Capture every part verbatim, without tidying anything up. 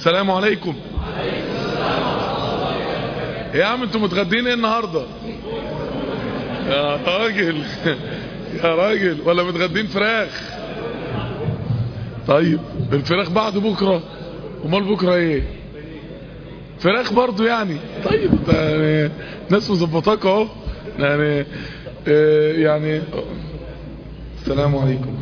السلام عليكم. يا عم انتوا متغدين ايه النهارده؟ يا راجل يا راجل، ولا متغدين فراخ؟ طيب الفراخ بعد بكره، امال بكره ايه؟ فراخ برضو يعني. طيب يعني ناس مظبطاك اهو يعني. اه يعني السلام عليكم.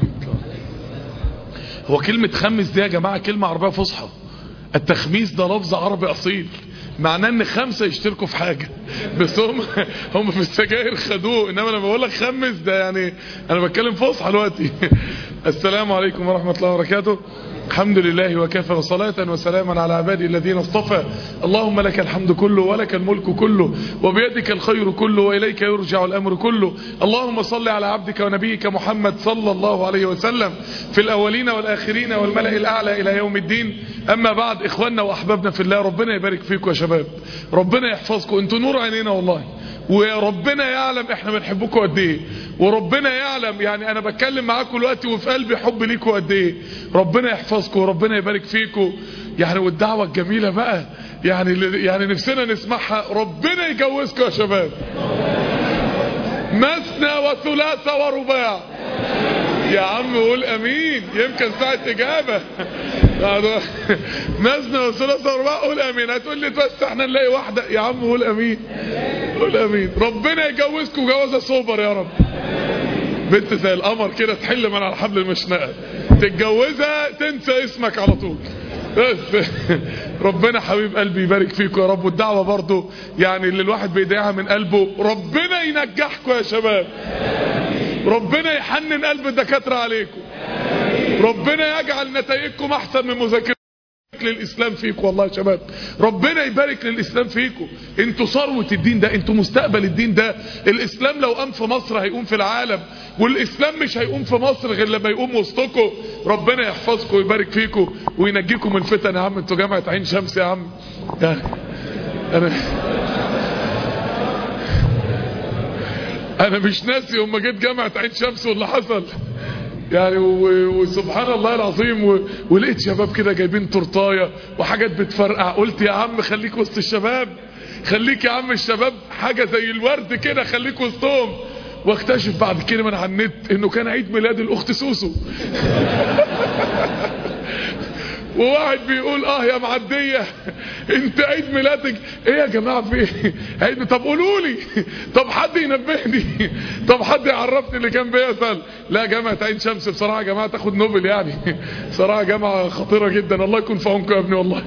هو كلمة خمس دي يا جماعة كلمة عربية فصحى. التخميس ده لفظ عربي اصيل، معناه ان خمسة يشتركوا في حاجة، بس هم هم في السجاير خدوه، انما انا بقول لك خمس ده يعني انا بتكلم فصحى دلوقتي. السلام عليكم ورحمة الله وبركاته. الحمد لله وكفى، وصلاة وسلاما على عبادي الذين اصطفى. اللهم لك الحمد كله ولك الملك كله وبيدك الخير كله وإليك يرجع الأمر كله. اللهم صل على عبدك ونبيك محمد صلى الله عليه وسلم في الأولين والآخرين والملأ الأعلى إلى يوم الدين. أما بعد، إخواننا وأحبابنا في الله، ربنا يبارك فيكم يا شباب، ربنا يحفظكم، انتوا نور عينينا والله، وربنا يعلم احنا بنحبكم قد ايه، وربنا يعلم يعني انا بتكلم معاكم دلوقتي وفي قلبي حب ليكم قد ايه. ربنا يحفظكم وربنا يبارك فيكم يعني. والدعوه الجميله بقى يعني يعني نفسنا نسمعها، ربنا يجوزكم يا شباب، مثنى وثلاث ورباع. يا عم قول امين، يمكن ساعة اجابة. مثنى وثلاث ورباع، قول امين. هتقول لي بس احنا نلاقي واحدة، يا عم قول امين، قول امين. ربنا يجوزكم جوازة صوبر يا رب، بنت زي القمر كده تحل من على حبل المشنقة، تتجوزها تنسى اسمك على طول. بس ربنا حبيب قلبي يبارك فيكم يا رب. والدعوة برضو يعني اللي الواحد بيدعيها من قلبه، ربنا ينجحكم يا شباب، ربنا يحنن قلب الدكاترة عليكم، ربنا يجعل نتائجكم احسن من مذاكرة للإسلام فيكم والله يا شباب، ربنا يبارك للإسلام فيكم. انتوا ثروة الدين ده، انتوا مستقبل الدين ده. الإسلام لو قام في مصر هيقوم في العالم، والإسلام مش هيقوم في مصر غير لما يقوم وسطكم. ربنا يحفظكم ويبارك فيكم وينجيكم من فتن. يا عم انتوا جامعة عين شمس يا عم، يعني انا انا مش ناسي يوم ما جيت جامعة عين شمس واللي حصل يعني. وسبحان الله العظيم، ولقيت شباب كده جايبين تورتايه وحاجات بتفرقع، قلت يا عم خليك وسط الشباب، خليك يا عم الشباب حاجة زي الورد كده، خليك وسطهم. واكتشف بعد كده من على النت انه كان عيد ميلاد الاخت سوسو. وواحد بيقول اه يا معدية انت عيد ميلادك ايه يا جماعة؟ في عيد؟ طب قولوا لي، طب حد ينبهني، طب حد يعرفني اللي كان بيسأل. لا جامعة عين شمس بصراحة يا جماعة تاخد نوبل يعني، صراحة جامعة خطيرة جدا. الله يكون في عونكم يا ابني والله.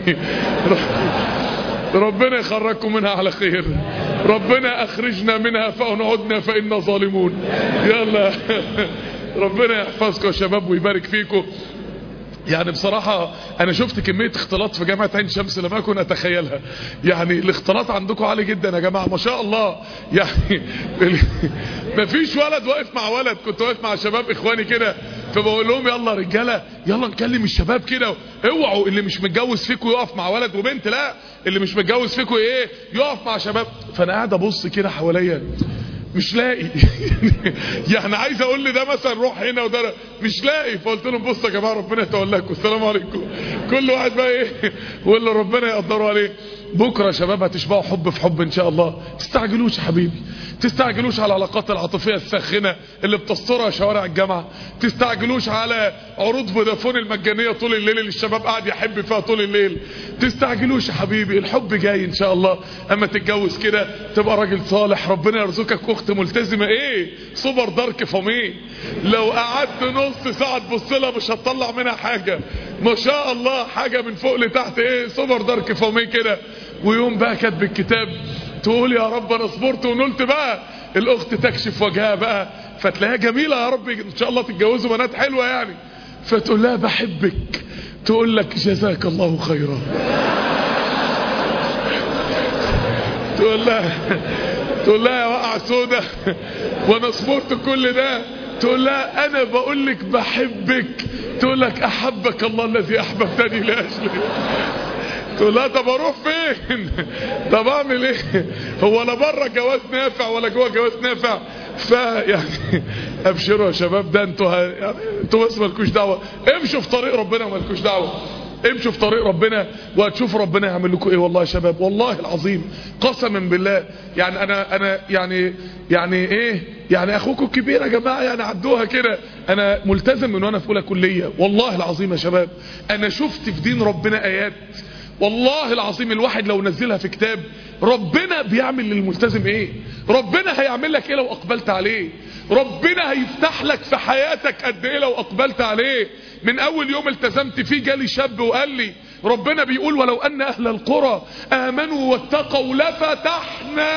ربنا يخرجكم منها على خير، ربنا اخرجنا منها فان عدنا فإنا ظالمون. يلا ربنا يحفظكم يا شباب ويبارك فيكم. يعني بصراحة انا شفت كمية اختلاط في جامعة عين شمس لما كنت اتخيلها. يعني الاختلاط عندكم عالي جدا يا جماعة ما شاء الله. يعني مفيش ولد واقف مع ولد، كنت واقف مع شباب اخواني كده فبقول لهم يلا رجالة يلا نكلم الشباب كده، اوعوا اللي مش متجوز فيكم يقف مع ولد وبنت، لا اللي مش متجوز فيكم ايه يقف مع شباب. فانا قاعد ابص كده حواليا مش لاقي يعني عايز اقول لي ده مثلا روح هنا وده مش لاقي. فقلت لهم بصوا يا جماعه ربنا يتولاكم، السلام عليكم. كل واحد بقى ايه واللي ربنا يقدره عليه. بكره يا شباب هتشبعوا حب في حب ان شاء الله. تستعجلوش يا حبيبي، تستعجلوش على العلاقات العاطفيه الساخنه اللي بتسطرها شوارع الجامعه، تستعجلوش على عروض فودافون المجانيه طول الليل اللي الشباب قاعد يحب فيها طول الليل، تستعجلوش يا حبيبي، الحب جاي ان شاء الله. اما تتجوز كده تبقى راجل صالح، ربنا يرزقك اخت ملتزمه ايه سوبر دارك فامي، لو قعدت نص ساعه تبص لها مش هتطلع منها حاجه، ما شاء الله حاجه من فوق لتحت ايه سوبر دارك فامي كده. ويوم بقى كاتب الكتاب تقول يا رب انا صبرت ونلت بقى، الاخت تكشف وجهها بقى فتلاقيها جميله يا رب ان شاء الله تتجوزوا بنات حلوه يعني، فتقول لها بحبك، تقول لك جزاك الله خيرا. تقول لها تقول لها يا وقع سودا وانا صبرت كل ده، تقول لها انا بقول لك بحبك، تقول لك احبك الله الذي احببتني لاجله. تقول لها طب اروح فين؟ طب اعمل ايه؟ هو لا بره جواز نافع ولا جوه جواز نافع؟ فيعني ابشروا يا شباب، ده انتوا يعني انتوا بس مالكوش دعوه، امشوا في طريق ربنا ومالكوش دعوه. امشوا في طريق ربنا وهتشوفوا ربنا يعمل لكم ايه. والله يا شباب والله العظيم قسما بالله، يعني انا انا يعني يعني ايه يعني اخوكم الكبير يا جماعه، يعني عدوها كده. انا ملتزم من وانا في اولى كليه. والله العظيم يا شباب انا شفت في دين ربنا ايات والله العظيم الواحد لو نزلها في كتاب. ربنا بيعمل للملتزم ايه، ربنا هيعمل لك ايه لو اقبلت عليه، ربنا هيفتح لك في حياتك قد ايه لو اقبلت عليه. من اول يوم التزمت فيه جالي شاب وقال لي ربنا بيقول ولو ان اهل القرى امنوا واتقوا لفتحنا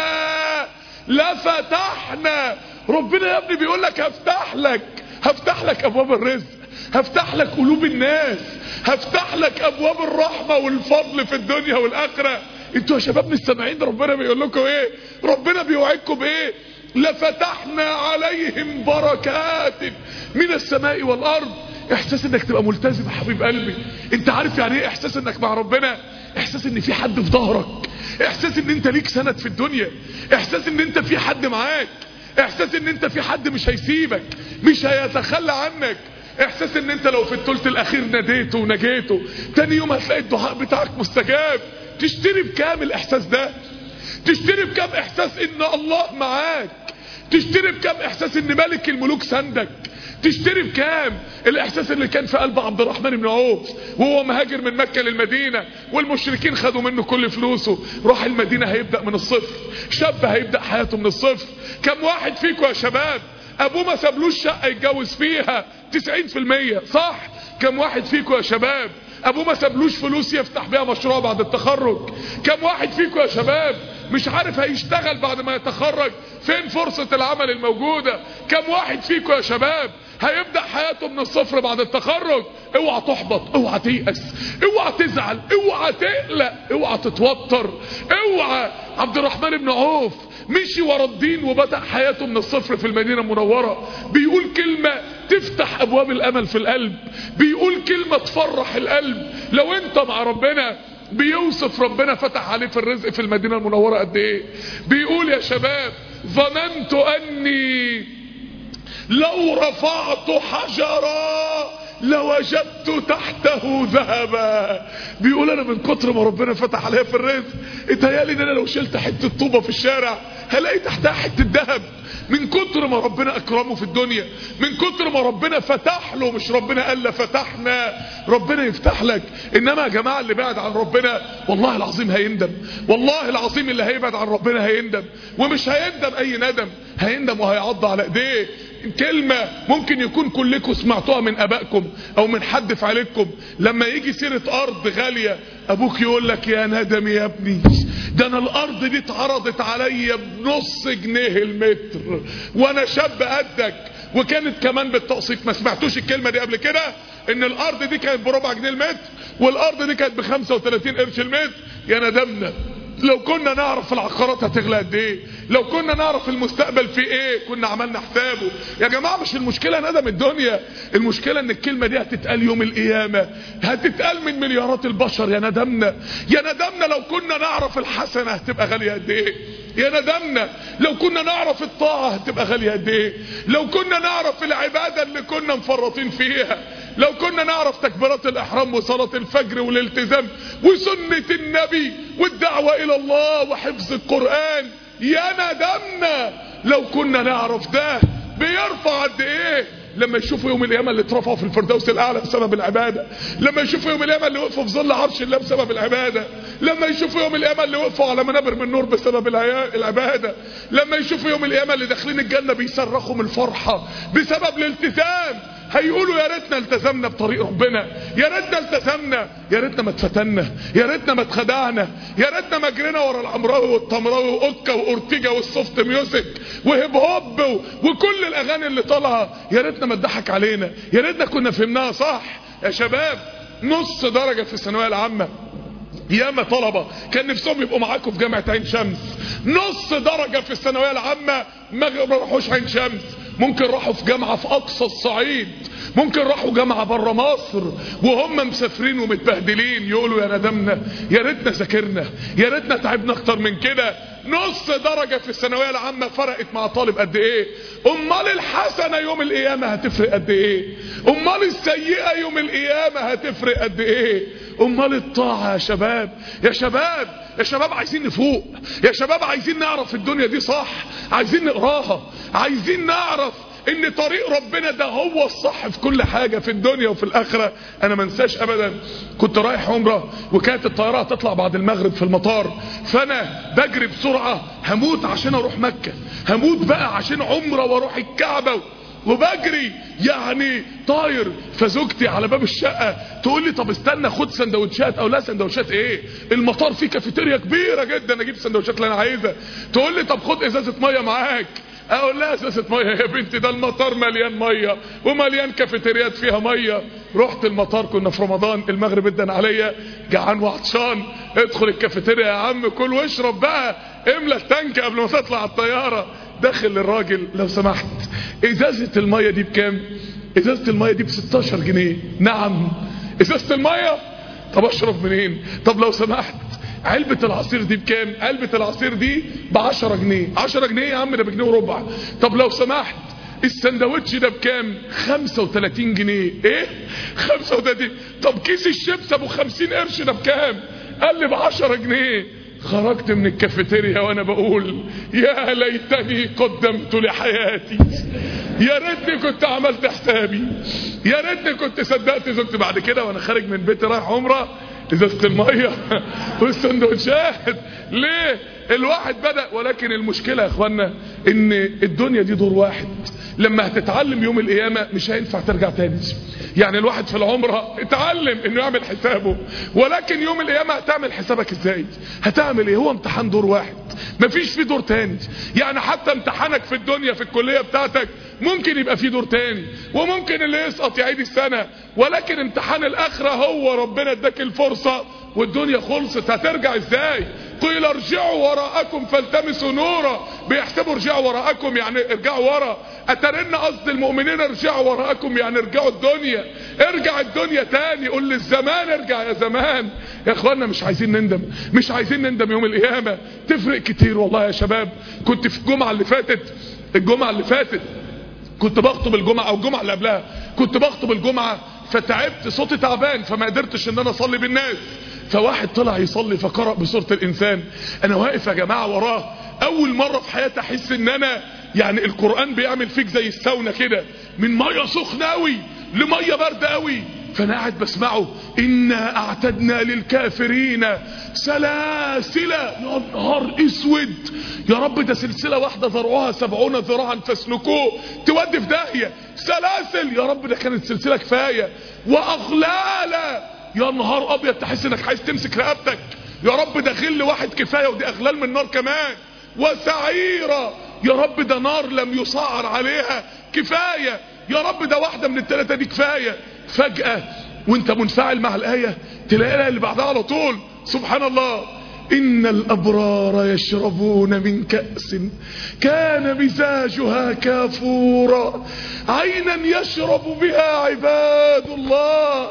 لفتحنا. ربنا يا ابني بيقول لك هفتح لك هفتح لك ابواب الرزق، هفتح لك قلوب الناس، هفتح لك ابواب الرحمة والفضل في الدنيا والاخرة. انتوا يا شباب مش سامعين ربنا بيقول لكم ايه؟ ربنا بيوعدكم بايه؟ لفتحنا عليهم بركات من السماء والارض. احساس انك تبقى ملتزم يا حبيب قلبي. انت عارف يعني ايه احساس انك مع ربنا؟ احساس ان في حد في ظهرك، احساس ان انت ليك سند في الدنيا، احساس ان انت في حد معاك، احساس ان انت في حد مش هيسيبك مش هيتخلى عنك، احساس ان انت لو في الثلث الاخير ناديته ونجيته تاني يوم هتلاقي الدعاء بتاعك مستجاب. تشتري بكام الاحساس ده؟ تشتري بكام احساس ان الله معاك؟ تشتري بكام احساس ان ملك الملوك سندك؟ تشتري بكام الاحساس اللي كان في قلب عبد الرحمن بن عوف وهو مهاجر من مكة للمدينة والمشركين خدوا منه كل فلوسه، راح المدينة هيبدأ من الصفر، شاب هيبدأ حياته من الصفر. كم واحد فيكم يا شباب ابوه ما سابلوش شقة يتجوز فيها؟ تسعين في المية صح؟ كم واحد فيكم يا شباب ابوه ما سابلوش فلوس يفتح بيها مشروع بعد التخرج؟ كم واحد فيكم يا شباب مش عارف هيشتغل بعد ما يتخرج؟ فين فرصة العمل الموجودة؟ كم واحد فيكم يا شباب هيبدأ حياته من الصفر بعد التخرج؟ اوعى تحبط، اوعى تيأس، اوعى تزعل، اوعى تقلق، اوعى تتوتر، اوعى. عبد الرحمن بن عوف مشي ورا الدين وبدأ حياته من الصفر في المدينة المنورة، بيقول كلمة تفتح ابواب الامل في القلب، بيقول كلمة تفرح القلب. لو انت مع ربنا بيوصف ربنا فتح عليه في الرزق في المدينة المنورة قد ايه. بيقول يا شباب ظننت اني لو رفعت حجرا لوجدت تحته ذهبا. بيقول انا من كتر ما ربنا فتح عليا في الرزق اتهيالي ان انا لو شلت حته طوبه في الشارع هلاقي تحتها حته ذهب. من كتر ما ربنا اكرمه في الدنيا، من كتر ما ربنا فتح له، مش ربنا قال فتحنا، ربنا يفتح لك. انما يا جماعه اللي بعد عن ربنا والله العظيم هيندم، والله العظيم اللي هيبعد عن ربنا هيندم، ومش هيندم اي ندم، هيندم وهيعض على ايديه. كلمة ممكن يكون كلكم سمعتوها من ابائكم او من حد في عيلتكم، لما يجي سيرة ارض غالية ابوك يقول لك يا ندم يا ابني، ده انا الارض دي اتعرضت عليا بنص جنيه المتر وانا شاب قدك، وكانت كمان بالتقسيط. ما سمعتوش الكلمة دي قبل كده؟ ان الارض دي كانت بربع جنيه المتر والارض دي كانت بخمسة وثلاثين قرش المتر. يا ندمنا لو كنا نعرف العقارات هتغلى قد ايه، لو كنا نعرف المستقبل في ايه كنا عملنا حسابه. يا جماعه مش المشكله ندم الدنيا، المشكله ان الكلمه دي هتتقال يوم القيامه، هتتقال من مليارات البشر. يا ندمنا، يا ندمنا لو كنا نعرف الحسنه هتبقى غاليه قد ايه، يا ندمنا لو كنا نعرف الطاعه هتبقى غاليه قد ايه، لو كنا نعرف العباده اللي كنا مفرطين فيها، لو كنا نعرف تكبيرات الاحرام وصلاه الفجر والالتزام وسنه النبي والدعوه الى الله وحفظ القران. يا ندمنا لو كنا نعرف ده بيرفع قد ايه. لما يشوفوا يوم القيامه اللي اترفعوا في الفردوس الاعلى بسبب العباده، لما يشوفوا يوم القيامه اللي وقفوا في ظل عرش الله بسبب العباده، لما يشوفوا يوم القيامه اللي وقفوا على منابر من نور بسبب العباده، لما يشوفوا يوم القيامه اللي داخلين الجنه بيصرخوا من الفرحه بسبب الالتزام، هيقولوا يا ريتنا التزمنا بطريق ربنا، يا ريتنا التزمنا، يا ريتنا ما اتفتنا، يا ريتنا ما اتخدعنا، يا ريتنا ما جرينا ورا العمراوي والطمراوي واوكا واورتيجا والسوفت ميوزك وهيب هوب وكل الاغاني اللي طالعه، يا ريتنا ما اتضحك علينا، يا ريتنا كنا فهمناها صح. يا شباب نص درجه في الثانويه العامه، ياما طلبه كان نفسهم يبقوا معاكم في جامعه عين شمس، نص درجه في الثانويه العامه ما راحوش عين شمس، ممكن راحوا في جامعه في اقصى الصعيد، ممكن راحوا جامعه بره مصر وهم مسافرين ومتبهدلين، يقولوا يا ندمنا، يا ريتنا ذاكرنا، يا ريتنا تعبنا اكتر من كده. نص درجه في الثانويه العامه فرقت مع طالب قد ايه؟ امال الحسنه يوم القيامه هتفرق قد ايه؟ امال السيئه يوم القيامه هتفرق قد ايه؟ امال الطاعة يا شباب، يا شباب يا شباب عايزين نفوق، يا شباب عايزين نعرف الدنيا دي صح، عايزين نقراها، عايزين نعرف ان طريق ربنا ده هو الصح في كل حاجة في الدنيا وفي الاخرة. انا ما انساش ابدا كنت رايح عمرة وكانت الطيارة هتطلع بعد المغرب في المطار، فانا بجري بسرعة هموت عشان اروح مكة، هموت بقى عشان عمرة واروح الكعبة وبجري يعني طاير. فزوجتي على باب الشقة تقول لي طب استنى خد سندوتشات، او لا سندوتشات ايه، المطار فيه كافيتيريا كبيرة جدا اجيب سندوتشات اللي انا عايزها. تقول لي طب خد ازازة مية معاك، اقول لها ازازة مية يا بنتي ده المطار مليان مية ومليان كافيتريات فيها مية. رحت المطار كنا في رمضان، المغرب ادن عليا جعان وعطشان، ادخل الكافيتيريا يا عم كل واشرب بقى، املى التانك قبل ما تطلع الطيارة. داخل للراجل لو سمحت ازازة المية دي بكام؟ ازازة المية دي ب ستاشر جنيه. نعم ازازة المية؟ طب اشرب منين؟ طب لو سمحت علبة العصير دي بكام؟ علبة العصير دي بعشرة جنيه. عشرة جنيه يا عم ده بجنيه وربع. طب لو سمحت السندوتش ده بكام؟ خمسة وتلاتين جنيه. ايه خمسة وتلاتين؟ طب كيس الشيبس ابو خمسين قرش ده بكام؟ قال لي بعشرة جنيه. خرجت من الكافيتيريا وانا بقول يا ليتني قدمت لحياتي، يا ريتني كنت عملت حسابي، يا ريتني كنت صدقت زوجتي. بعد كده وانا خارج من بيتي رايح عمره ازازة المية والسندوتشات. ليه الواحد بدأ؟ ولكن المشكلة يا اخوانا ان الدنيا دي دور واحد، لما هتتعلم يوم القيامة مش هينفع ترجع تاني. يعني الواحد في العمرة اتعلم انه يعمل حسابه، ولكن يوم القيامة هتعمل حسابك ازاي؟ هتعمل ايه؟ هو امتحان دور واحد مفيش فيه دور تاني. يعني حتى امتحانك في الدنيا في الكلية بتاعتك ممكن يبقى فيه دور تاني، وممكن اللي يسقط يعيد السنة، ولكن امتحان الاخرة هو ربنا اداك الفرصة والدنيا خلصت. هترجع ازاي؟ قيل ارجعوا وراءكم فالتمسوا نورا، بيحسبوا ارجعوا وراءكم يعني ارجعوا ورا، اترن قصد المؤمنين ارجعوا وراءكم يعني ارجعوا الدنيا، ارجع الدنيا تاني، قول للزمان ارجع يا زمان. يا اخوانا مش عايزين نندم، مش عايزين نندم يوم القيامة. تفرق كتير والله يا شباب. كنت في الجمعة اللي فاتت الجمعة اللي فاتت كنت بخطب الجمعة او الجمعة اللي قبلها كنت بخطب الجمعة، فتعبت صوتي تعبان فما قدرتش ان انا اصلي بالناس. فواحد طلع يصلي فقرأ بسورة الانسان، انا واقف يا جماعة وراه، اول مرة في حياتي احس ان انا يعني القرآن بيعمل فيك زي الساونا كده، من مية سخنة قوي لمية باردة قوي. فانا قاعد بسمعه انا اعتدنا للكافرين سلاسل. يا نهار اسود، يا رب ده سلسلة واحدة ذرعها سبعون ذراعا فاسلكوه، تودي في داهية. سلاسل يا رب ده كانت سلسلة كفاية. واغلالا، يا نهار ابيض تحس انك عايز تمسك رقبتك. يا رب ده غل واحد كفاية ودي اغلال من نار كمان. وسعيرة، يا رب ده نار لم يصعر عليها كفاية. يا رب ده واحدة من الثلاثة دي كفاية. فجأة وانت منفعل مع الآية تلاقي الآية اللي بعدها على طول سبحان الله، إن الأبرار يشربون من كأس كان مزاجها كافورا عينا يشرب بها عباد الله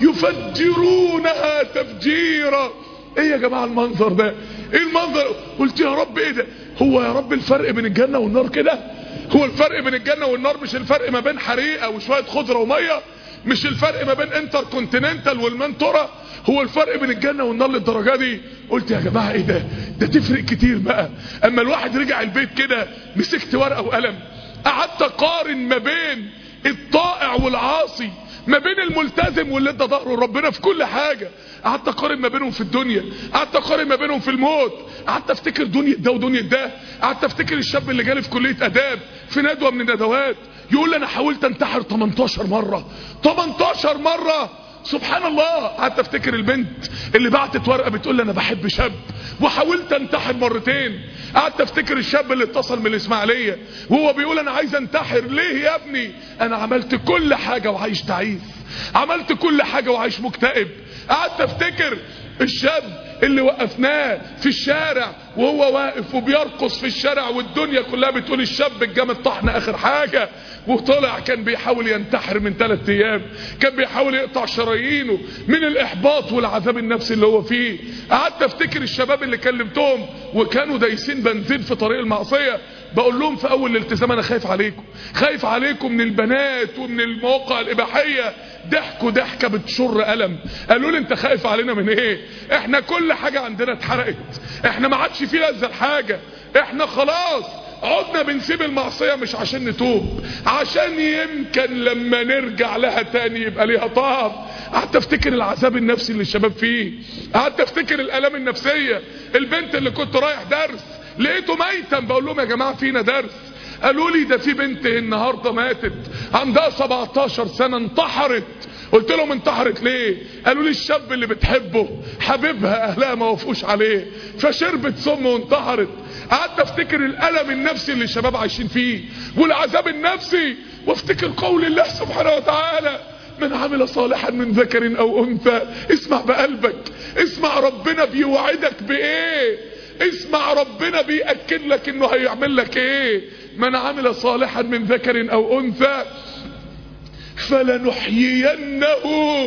يفجرونها تفجيرا. ايه يا جماعة المنظر ده؟ ايه المنظر؟ قلت يا رب ايه ده؟ هو يا رب الفرق بين الجنة والنار كده؟ هو الفرق بين الجنة والنار مش الفرق ما بين حريقة وشوية خضرة ومية؟ مش الفرق ما بين انتر كونتيننتال والمنتورة؟ هو الفرق بين الجنة والنار للدرجة دي؟ قلت يا جماعة ايه ده؟ ده تفرق كتير بقى. اما الواحد رجع البيت كده مسكت ورقة وقلم، قعدت اقارن ما بين الطائع والعاصي، ما بين الملتزم واللي ادى ظهره لربنا في كل حاجة. قعدت اقارن ما بينهم في الدنيا، قعدت اقارن ما بينهم في الموت، قعدت افتكر دنيا ده ودنيا ده. قعدت افتكر الشاب اللي جالي في كلية اداب في ندوة من الندوات يقول لي انا حاولت انتحر تمنتاشر مرة. تمنتاشر مرة سبحان الله. قعدت افتكر البنت اللي بعتت ورقة بتقول لي انا بحب شاب وحاولت انتحر مرتين. قعدت افتكر الشاب اللي اتصل من الاسماعيلية وهو بيقول انا عايز انتحر. ليه يا ابني؟ انا عملت كل حاجة وعايش تعيس، عملت كل حاجة وعايش مكتئب. قعدت افتكر الشاب اللي وقفناه في الشارع وهو واقف وبيرقص في الشارع والدنيا كلها بتقول الشاب الجامد طحن اخر حاجة، وطلع كان بيحاول ينتحر من ثلاث ايام، كان بيحاول يقطع شرايينه من الاحباط والعذاب النفسي اللي هو فيه. قعدت افتكر الشباب اللي كلمتهم وكانوا دايسين بنزين في طريق المعصية بقول لهم في اول الالتزام انا خايف عليكم، خايف عليكم من البنات ومن المواقع الاباحيه. ضحكوا ضحكه بتشر الم. قالوا لي انت خايف علينا من ايه؟ احنا كل حاجه عندنا اتحرقت، احنا ما عادش فيه لذة الحاجه، احنا خلاص عدنا بنسيب المعصيه مش عشان نتوب، عشان يمكن لما نرجع لها تاني يبقى ليها طعم. قعدت افتكر العذاب النفسي اللي الشباب فيه، قعدت افتكر الالام النفسيه. البنت اللي كنت رايح درس لقيته ميتا، بقول لهم يا جماعه فينا درس. قالوا لي ده في بنت النهارده ماتت عندها سبعتاشر سنه انتحرت. قلت لهم انتحرت ليه؟ قالوا لي الشاب اللي بتحبه حبيبها اهلها ما وافقوش عليه فشربت سم وانتحرت. قعدت افتكر الالم النفسي اللي الشباب عايشين فيه والعذاب النفسي، وافتكر قول الله سبحانه وتعالى من عمل صالحا من ذكر او انثى. اسمع بقلبك، اسمع ربنا بيوعدك بايه، اسمع ربنا بيأكد لك انه هيعمل لك ايه. من عمل صالحا من ذكر او انثى فلنحيينه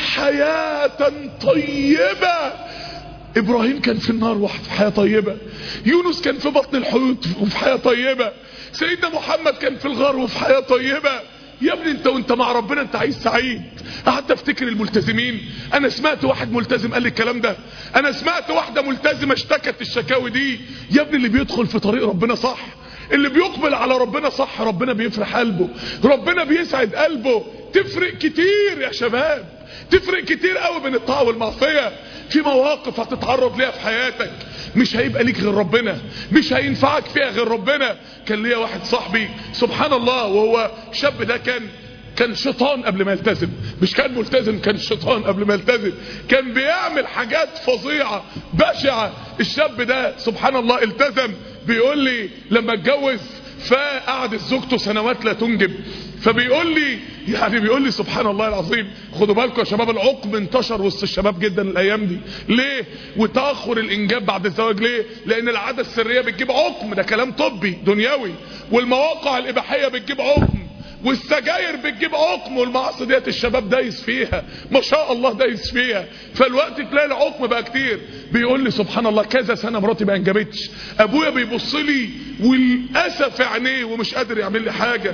حياة طيبة. ابراهيم كان في النار وفي حياة طيبة، يونس كان في بطن الحوت وفي حياة طيبة، سيدنا محمد كان في الغار وفي حياة طيبة. يا ابني انت وانت مع ربنا انت عايز سعيد. قعدت افتكر الملتزمين. انا سمعت واحد ملتزم قال لي الكلام ده، انا سمعت واحدة ملتزمة اشتكت الشكاوي دي. يا ابني اللي بيدخل في طريق ربنا صح، اللي بيقبل على ربنا صح، ربنا بيفرح قلبه، ربنا بيسعد قلبه. تفرق كتير يا شباب، تفرق كتير قوي بين الطاعة والمعصية. في مواقف هتتعرض ليها في حياتك مش هيبقى ليك غير ربنا، مش هينفعك فيها غير ربنا. كان ليا واحد صاحبي سبحان الله، وهو شاب ده كان كان شيطان قبل ما يلتزم، مش كان ملتزم، كان شيطان قبل ما يلتزم، كان بيعمل حاجات فظيعة بشعة. الشاب ده سبحان الله التزم. بيقول لي لما اتجوز فقعدت زوجته سنوات لا تنجب، فبيقول لي يعني بيقول لي سبحان الله العظيم، خدوا بالكم يا شباب العقم انتشر وسط الشباب جدا الايام دي. ليه؟ وتاخر الانجاب بعد الزواج ليه؟ لان العاده السريه بتجيب عقم، ده كلام طبي دنيوي، والمواقع الاباحيه بتجيب عقم، والسجاير بتجيب عقم، والمعاصي ديت الشباب دايس فيها ما شاء الله دايس فيها، فالوقت تلاقي العقم بقى كتير. بيقول لي سبحان الله كذا سنه مراتي ما انجبتش، ابويا بيبص لي والاسف عينيه ومش قادر يعمل لي حاجه،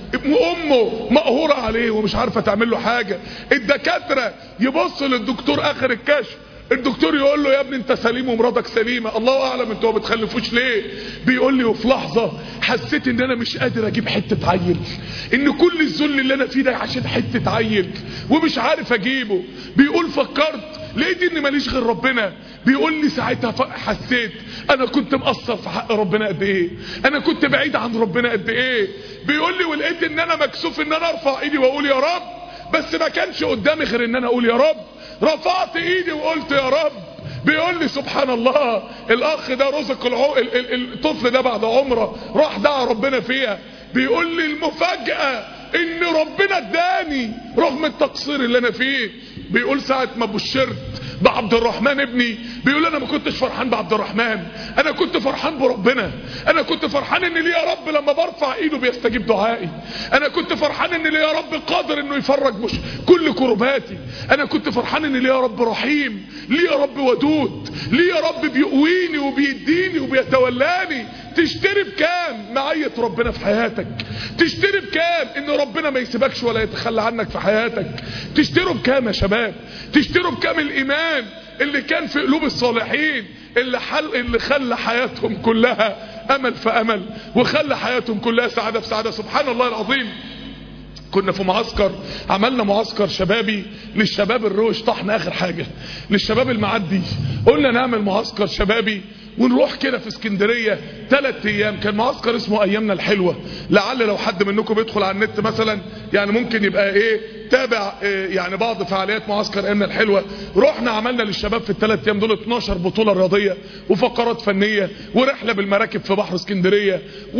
امه مقهوره عليه ومش عارفه تعمل له حاجه، الدكاتره يبص للدكتور اخر الكشف الدكتور يقول له يا ابني انت سليم ومراتك سليمه، الله اعلم انتوا ما بتخلفوش ليه. بيقول لي وفي لحظه حسيت ان انا مش قادر اجيب حته عيل، ان كل الذل اللي انا فيه ده عشان حته عيل ومش عارف اجيبه. بيقول فكرت لقيت اني ماليش غير ربنا. بيقول لي ساعتها حسيت انا كنت مقصر في حق ربنا قد ايه، انا كنت بعيد عن ربنا قد ايه. بيقول لي ولقيت ان انا مكسوف ان انا ارفع ايدي واقول يا رب، بس ما كانش قدامي غير ان انا اقول يا رب. رفعت ايدي وقلت يا رب. بيقول لي سبحان الله الاخ ده رزق العو... ال... ال... الطفل ده بعد عمره راح دعا ربنا فيها. بيقول لي المفاجأة ان ربنا اداني رغم التقصير اللي انا فيه. بيقول ساعة ما بشرت بعبد الرحمن ابني، بيقول انا ما كنتش فرحان بعبد الرحمن، انا كنت فرحان بربنا، انا كنت فرحان ان ليه يا رب لما برفع ايده بيستجيب دعائي، انا كنت فرحان ان ليه يا رب قادر انه يفرج مش كل كرباتي، انا كنت فرحان ان ليه يا رب رحيم، ليه يا رب ودود، ليه يا رب بيقويني وبيديني وبيتولاني. تشتري بكام معية ربنا في حياتك؟ تشتري بكام ان ربنا ما يسيبكش ولا يتخلى عنك في حياتك؟ تشتروا بكام يا شباب؟ تشتروا بكام الايمان اللي كان في قلوب الصالحين اللي حل اللي خلى حياتهم كلها امل في امل وخلى حياتهم كلها سعادة في سعادة. سبحان الله العظيم. كنا في معسكر، عملنا معسكر شبابي للشباب الروش طحن اخر حاجة للشباب المعدي. قلنا نعمل معسكر شبابي ونروح كده في اسكندرية ثلاث ايام. كان معسكر اسمه ايامنا الحلوة، لعل لو حد منكم بيدخل على النت مثلا يعني ممكن يبقى ايه تابع إيه يعني بعض فعاليات معسكر ايامنا الحلوة. رحنا عملنا للشباب في الثلاث ايام دول اتناشر بطولة رياضية وفقرات فنية ورحلة بالمراكب في بحر اسكندرية،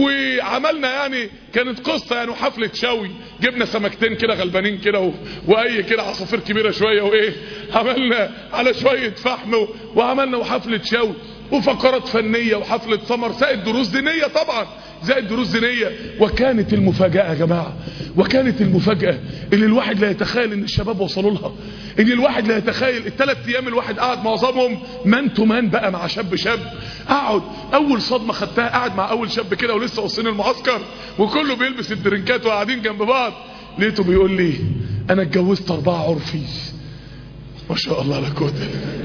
وعملنا يعني كانت قصة يعني وحفلة شوي، جبنا سمكتين كده غلبانين كده واي كده عصافير كبيرة شوية وايه عملنا على شوية فحم وعملنا وحفلة شوي وفقرات فنية وحفلة سمر، سائد دروس دينية طبعا زائد دروس دينيه. وكانت المفاجاه يا جماعه، وكانت المفاجاه اللي الواحد لا يتخيل ان الشباب وصلوا لها، ان الواحد لا يتخيل الثلاث ايام الواحد قاعد معظمهم مان تو مان بقى مع شاب شاب. اقعد اول صدمه خدتها قاعد مع اول شاب كده ولسه واصلين المعسكر وكله بيلبس الدرنكات وقاعدين جنب بعض، لقيته بيقول لي انا اتجوزت اربعه عرفي. ما شاء الله لا قوه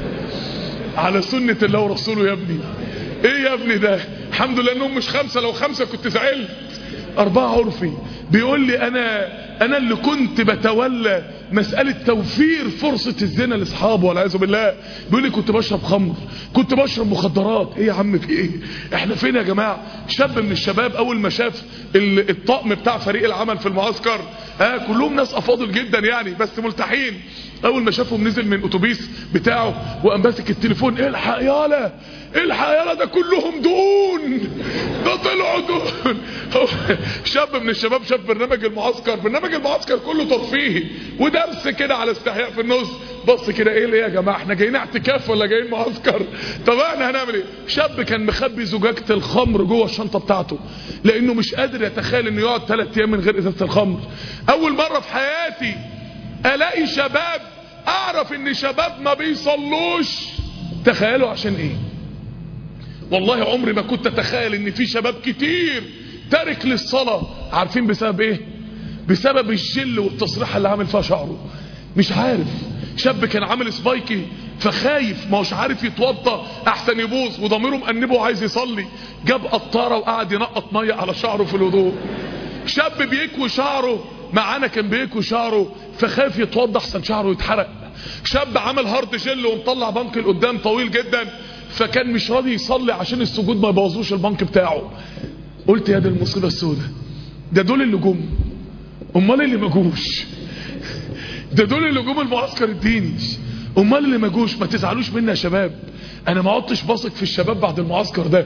على سنه الله ورسوله. يا ابني ايه يا ابني ده؟ الحمد لله انهم مش خمسه، لو خمسه كنت زعلت. اربعه عرفي. بيقول لي انا انا اللي كنت بتولى مسألة توفير فرصة الزنا لاصحابه والعياذ بالله. بيقول لي كنت بشرب خمر، كنت بشرب مخدرات. ايه يا عم في ايه؟ احنا فين يا جماعة؟ شاب من الشباب اول ما شاف الطقم بتاع فريق العمل في المعسكر، ها كلهم ناس افاضل جدا يعني بس ملتحين، اول ما شافهم نزل من اتوبيس بتاعه وقام ماسك التليفون، الحق يالا الحق يالا ده كلهم دون، ده طلعوا دون. شاب من الشباب شاف برنامج المعسكر، برنامج المعسكر كله ترفيهي ودرس كده على استحياء في النص، بص كده ايه اللي يا جماعه احنا جايين اعتكاف ولا جايين معسكر؟ طب احنا هنعمل ايه؟ شاب كان مخبي زجاجه الخمر جوه الشنطه بتاعته لانه مش قادر يتخيل انه يقعد ثلاث ايام من غير ازازه الخمر. اول مره في حياتي الاقي شباب اعرف ان شباب ما بيصلوش. تخيلوا عشان ايه؟ والله عمري ما كنت اتخيل ان في شباب كتير تارك للصلاة. عارفين بسبب ايه؟ بسبب الجل والتصريحة اللي عامل فيها شعره. مش عارف، شاب كان عامل سبايكي فخايف ما هوش عارف يتوضى احسن يبوظ وضميره مأنبه وعايز يصلي، جاب قطارة وقعد ينقط مية على شعره في الوضوء. شاب بيكوي شعره معانا كان بيكوي شعره فخايف يتوضى احسن شعره يتحرق. شاب عمل هارد جل ومطلع بنك لقدام طويل جدا فكان مش راضي يصلي عشان السجود ما يبوظوش البنك بتاعه. قلت يا دي المصيبه السوداء، ده دول اللي جم، امال اللي ما جوش؟ ده دول اللي جم المعسكر الديني، امال اللي ما جوش؟ ما تزعلوش مني يا شباب، انا ما عدتش باثق في الشباب بعد المعسكر ده.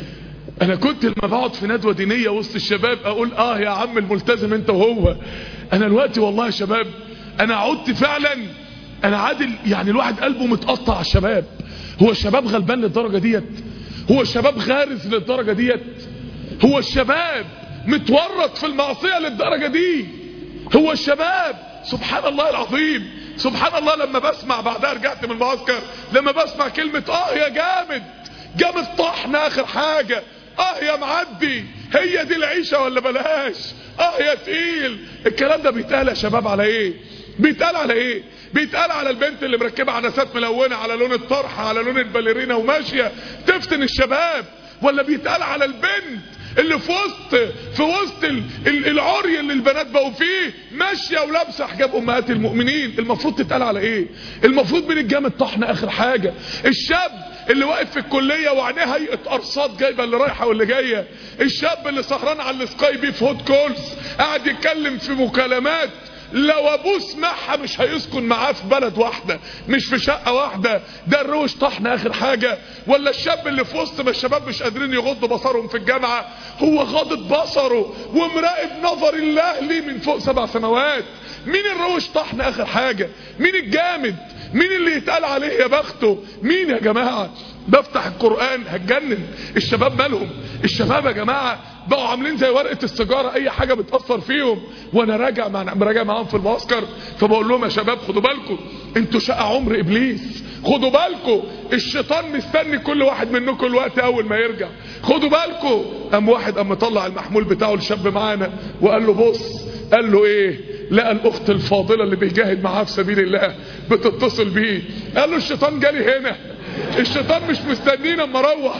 انا كنت لما بقعد في ندوه دينيه وسط الشباب اقول اه يا عم الملتزم انت وهو. انا دلوقتي والله يا شباب انا عدت فعلا انا عادل، يعني الواحد قلبه متقطع على الشباب. هو الشباب غلبان للدرجه ديت؟ هو الشباب غارز للدرجه ديت؟ هو الشباب متورط في المعصيه للدرجه دي؟ هو الشباب سبحان الله العظيم سبحان الله لما بسمع بعدها رجعت من المعسكر لما بسمع كلمه اه يا جامد جامد طحن اخر حاجه، اه يا معدي هي دي العيشه ولا بلاش، اه يا تقيل. الكلام ده بيتقال يا شباب على ايه؟ بيتقال على ايه؟ بيتقال على البنت اللي مركبه عدسات ملونه على لون الطرحه على لون الباليرينا وماشيه تفتن الشباب، ولا بيتقال على البنت اللي في وسط في وسط العري اللي البنات بقوا فيه ماشيه ولابسه حجاب امهات المؤمنين؟ المفروض تتقال على ايه؟ المفروض من الجامد طحن اخر حاجه. الشاب اللي واقف في الكليه وعينيه هيئه ارصاد جايبه اللي رايحه واللي جايه، الشاب اللي سهران على السكاي بي في هوت كولز قاعد يتكلم في مكالمات لو ابوه سمعها مش هيسكن معاه في بلد واحده مش في شقه واحده، ده الروش طحن اخر حاجه. ولا الشاب اللي في وسط ما الشباب مش قادرين يغضوا بصرهم في الجامعه هو غاضض بصره ومراقب نظر الله ليه من فوق سبع سماوات؟ مين الروش طحن اخر حاجه؟ مين الجامد؟ مين اللي يتقال عليه يا بخته؟ مين يا جماعه؟ بفتح القرآن هتجنن. الشباب مالهم؟ الشباب يا جماعة بقوا عاملين زي ورقة السيجارة اي حاجة بتأثر فيهم. وانا راجع مع راجع معاهم في المعسكر فبقول لهم يا شباب خدوا بالكم انتوا شقة عمر ابليس، خدوا بالكم الشيطان مستني كل واحد منكم الوقت اول ما يرجع، خدوا بالكم. قام واحد قام مطلع المحمول بتاعه الشاب معانا وقال له بص، قال له ايه؟ لقى الاخت الفاضلة اللي بيجاهد معاها في سبيل الله بتتصل بيه، قال له الشيطان جالي هنا، الشيطان مش مستنينا اما اروح.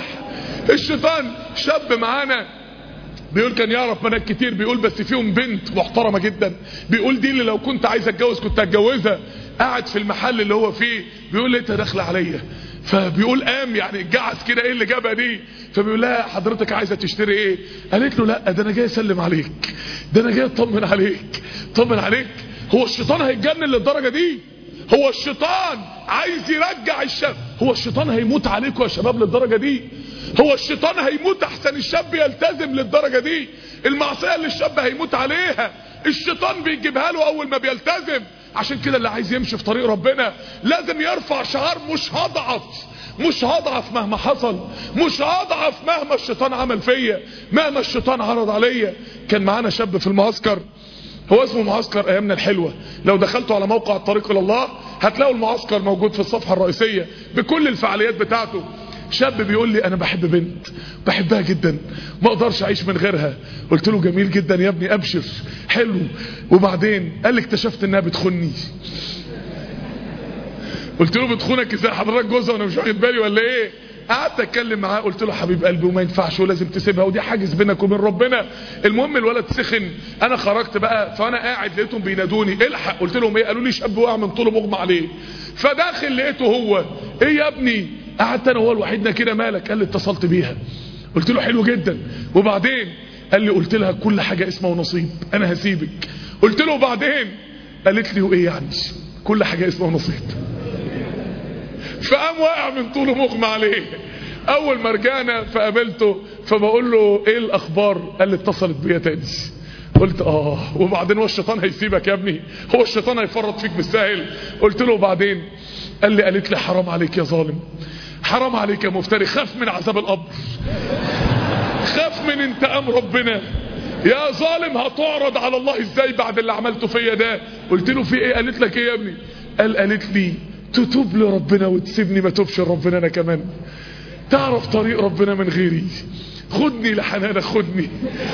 الشيطان شاب معانا بيقول كان يعرف بنات كتير، بيقول بس فيهم بنت محترمة جدا، بيقول دي اللي لو كنت عايز اتجوز كنت هتجوزها. قاعد في المحل اللي هو فيه بيقول لقيتها داخله عليا، فبيقول قام يعني اتجعس كده ايه اللي جابها دي؟ فبيقول لها حضرتك عايزه تشتري ايه؟ قالت له لا ده انا جاي اسلم عليك، ده انا جاي اطمن عليك. طمن عليك؟ هو الشيطان هيتجنن للدرجه دي؟ هو الشيطان عايز يرجع الشاب؟ هو الشيطان هيموت عليكم يا شباب للدرجه دي؟ هو الشيطان هيموت احسن الشاب يلتزم للدرجه دي؟ المعصيه اللي الشاب هيموت عليها الشيطان بيجيبها له اول ما بيلتزم. عشان كده اللي عايز يمشي في طريق ربنا لازم يرفع شعار مش هضعف مش هضعف مهما حصل، مش هضعف مهما الشيطان عمل فيا، مهما الشيطان عرض عليا. كان معانا شاب في المعسكر، هو اسمه معسكر ايامنا الحلوة، لو دخلتوا على موقع الطريق الى الله هتلاقوا المعسكر موجود في الصفحة الرئيسية بكل الفعاليات بتاعته. شاب بيقول لي انا بحب بنت بحبها جدا ما اقدرش اعيش من غيرها. قلت له جميل جدا يا ابني، ابشر، حلو. وبعدين قال لي اكتشفت انها بتخني. قلت له بتخونك ازاي حضرتك جوزها وانا مش واخد بالي ولا ايه؟ قعدت اتكلم معاه قلت له حبيب قلبي وما ينفعش ولازم تسيبها ودي حاجز بينك وبين ربنا. المهم الولد سخن، انا خرجت بقى فانا قاعد لقيتهم بينادوني الحق. قلت لهم ايه؟ قالوا لي شاب وقع من طوله مغمى عليه. فداخل لقيته هو، ايه يا ابني؟ قعدت انا وهو لوحدنا كده، مالك؟ قال لي اتصلت بيها. قلت له حلو جدا، وبعدين؟ قال لي قلت لها كل حاجه اسمها ونصيب انا هسيبك. قلت له وبعدين؟ قالت لي وايه يعني كل حاجه اسمها ونصيب؟ فقام واقع من طوله مغمى عليه. اول ما رجعنا فقابلته فبقول له ايه الاخبار؟ قال لي اتصلت بيا تاني. قلت اه وبعدين هو الشيطان هيسيبك يا ابني؟ هو الشيطان هيفرط فيك بالسهل؟ قلت له وبعدين؟ قال لي قالت لي حرام عليك يا ظالم، حرام عليك يا مفتري، خاف من عذاب القبر، خاف من انتقام ربنا، يا ظالم هتعرض على الله ازاي بعد اللي عملته فيا ده؟ قلت له في ايه؟ قالت لك ايه يا ابني؟ قال قالت لي تتوب لربنا وتسيبني ما توبش لربنا انا كمان، تعرف طريق ربنا من غيري، خدني لحنانك، خدني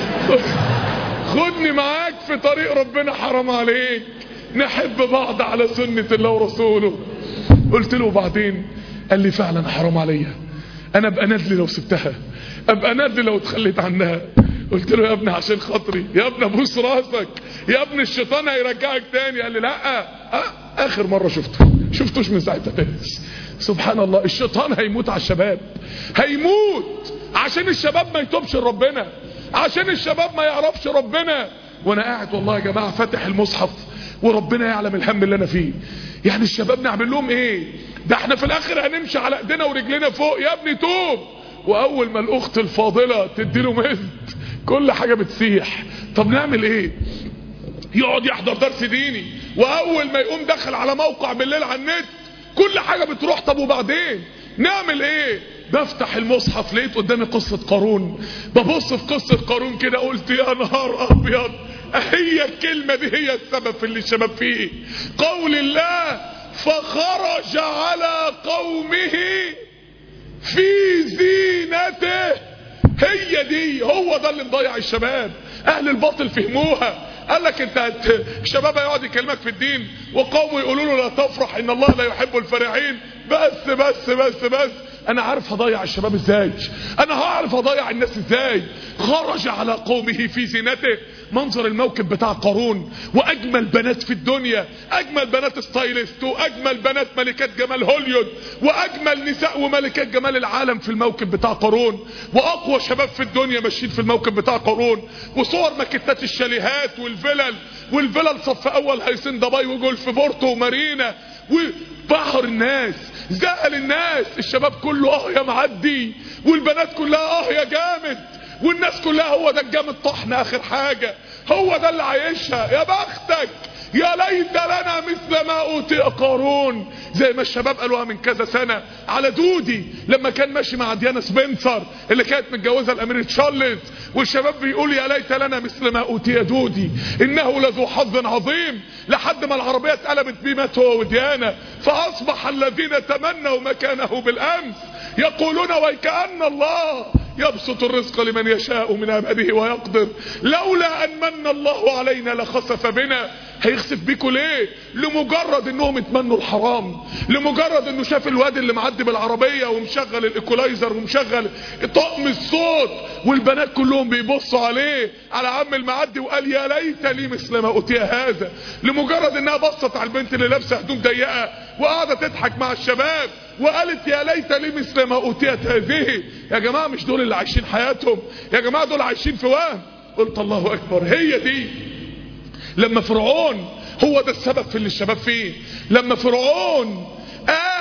خدني معاك في طريق ربنا، حرام عليك، نحب بعض على سنة الله ورسوله. قلت له وبعدين؟ قال لي فعلا حرام عليا، انا ابقى ندلي لو سبتها، ابقى ندلي لو اتخليت عنها. قلت له يا ابني عشان خاطري يا ابني ابوس راسك يا ابني الشيطان هيرجعك تاني. قال لي لا أه اخر مرة شفته شفتوش من ساعتها تاني. سبحان الله، الشيطان هيموت على الشباب، هيموت عشان الشباب ما يتوبش لربنا، عشان الشباب ما يعرفش ربنا. وانا قاعد والله يا جماعة فاتح المصحف وربنا يعلم الهم اللي انا فيه. يعني الشباب نعمل لهم ايه؟ ده احنا في الاخر هنمشي على ايدينا ورجلينا فوق. يا ابني توب. واول ما الاخت الفاضلة تديله مزد كل حاجة بتسيح. طب نعمل ايه؟ يقعد يحضر درس ديني واول ما يقوم دخل على موقع بالليل على النت كل حاجة بتروح. طب وبعدين نعمل ايه؟ بفتح المصحف لقيت قدامي قصة قارون، ببص في قصة قارون كده قلت يا نهار ابيض، هي الكلمة دي هي السبب في اللي الشباب فيه. قول الله فخرج على قومه في زينته، هي دي، هو ده اللي مضيع الشباب. اهل الباطل فهموها، قال لك انت الشباب هيقعد يكلمك في الدين وقومه يقولوا له لا تفرح ان الله لا يحب الفرحين. بس بس بس بس انا عارف هضيع الشباب ازاي، انا هعرف هضيع الناس ازاي. خرج على قومه في زينته. منظر الموكب بتاع قارون واجمل بنات في الدنيا، اجمل بنات ستايلست واجمل بنات ملكات جمال هوليود واجمل نساء وملكات جمال العالم في الموكب بتاع قارون، واقوى شباب في الدنيا ماشيين في الموكب بتاع قارون، وصور ماكيتات الشاليهات والفلل والفلل صف اول هيسن دبي وجولف بورتو ومارينا وبحر الناس، زقل الناس. الشباب كله اه يا معدي والبنات كلها اه يا جامد والناس كلها هو ده الجامد طحن اخر حاجة، هو ده اللي عايشها. يا بختك، يا ليت لنا مثل ما اوتي قارون. زي ما الشباب قالوها من كذا سنة على دودي لما كان ماشي مع ديانا سبنسر اللي كانت متجوزة الامير تشارلز، والشباب بيقول يا ليت لنا مثل ما اوتي دودي انه لذو حظ عظيم، لحد ما العربية اتقلبت بيه مات هو وديانا، فاصبح الذين تمنوا مكانه بالامس يقولون ويكأن الله يبسط الرزق لمن يشاء من عباده ويقدر لولا ان من الله علينا لخسف بنا. هيخسف بيكوا ليه؟ لمجرد انهم اتمنوا الحرام، لمجرد انه شاف الواد اللي معدي بالعربية ومشغل الايكولايزر ومشغل طقم الصوت والبنات كلهم بيبصوا عليه على عم المعدي وقال يا ليت لي مثل ما اوتي هذا. لمجرد انها بصت على البنت اللي لابسه هدوم ضيقه وقاعده تضحك مع الشباب وقالت يا ليت لي مثل ما اوتيت هذه. يا جماعه مش دول اللي عايشين حياتهم، يا جماعه دول عايشين في وهم. قلت الله اكبر، هي دي. لما فرعون، هو ده السبب في اللي الشباب فيه، لما فرعون قال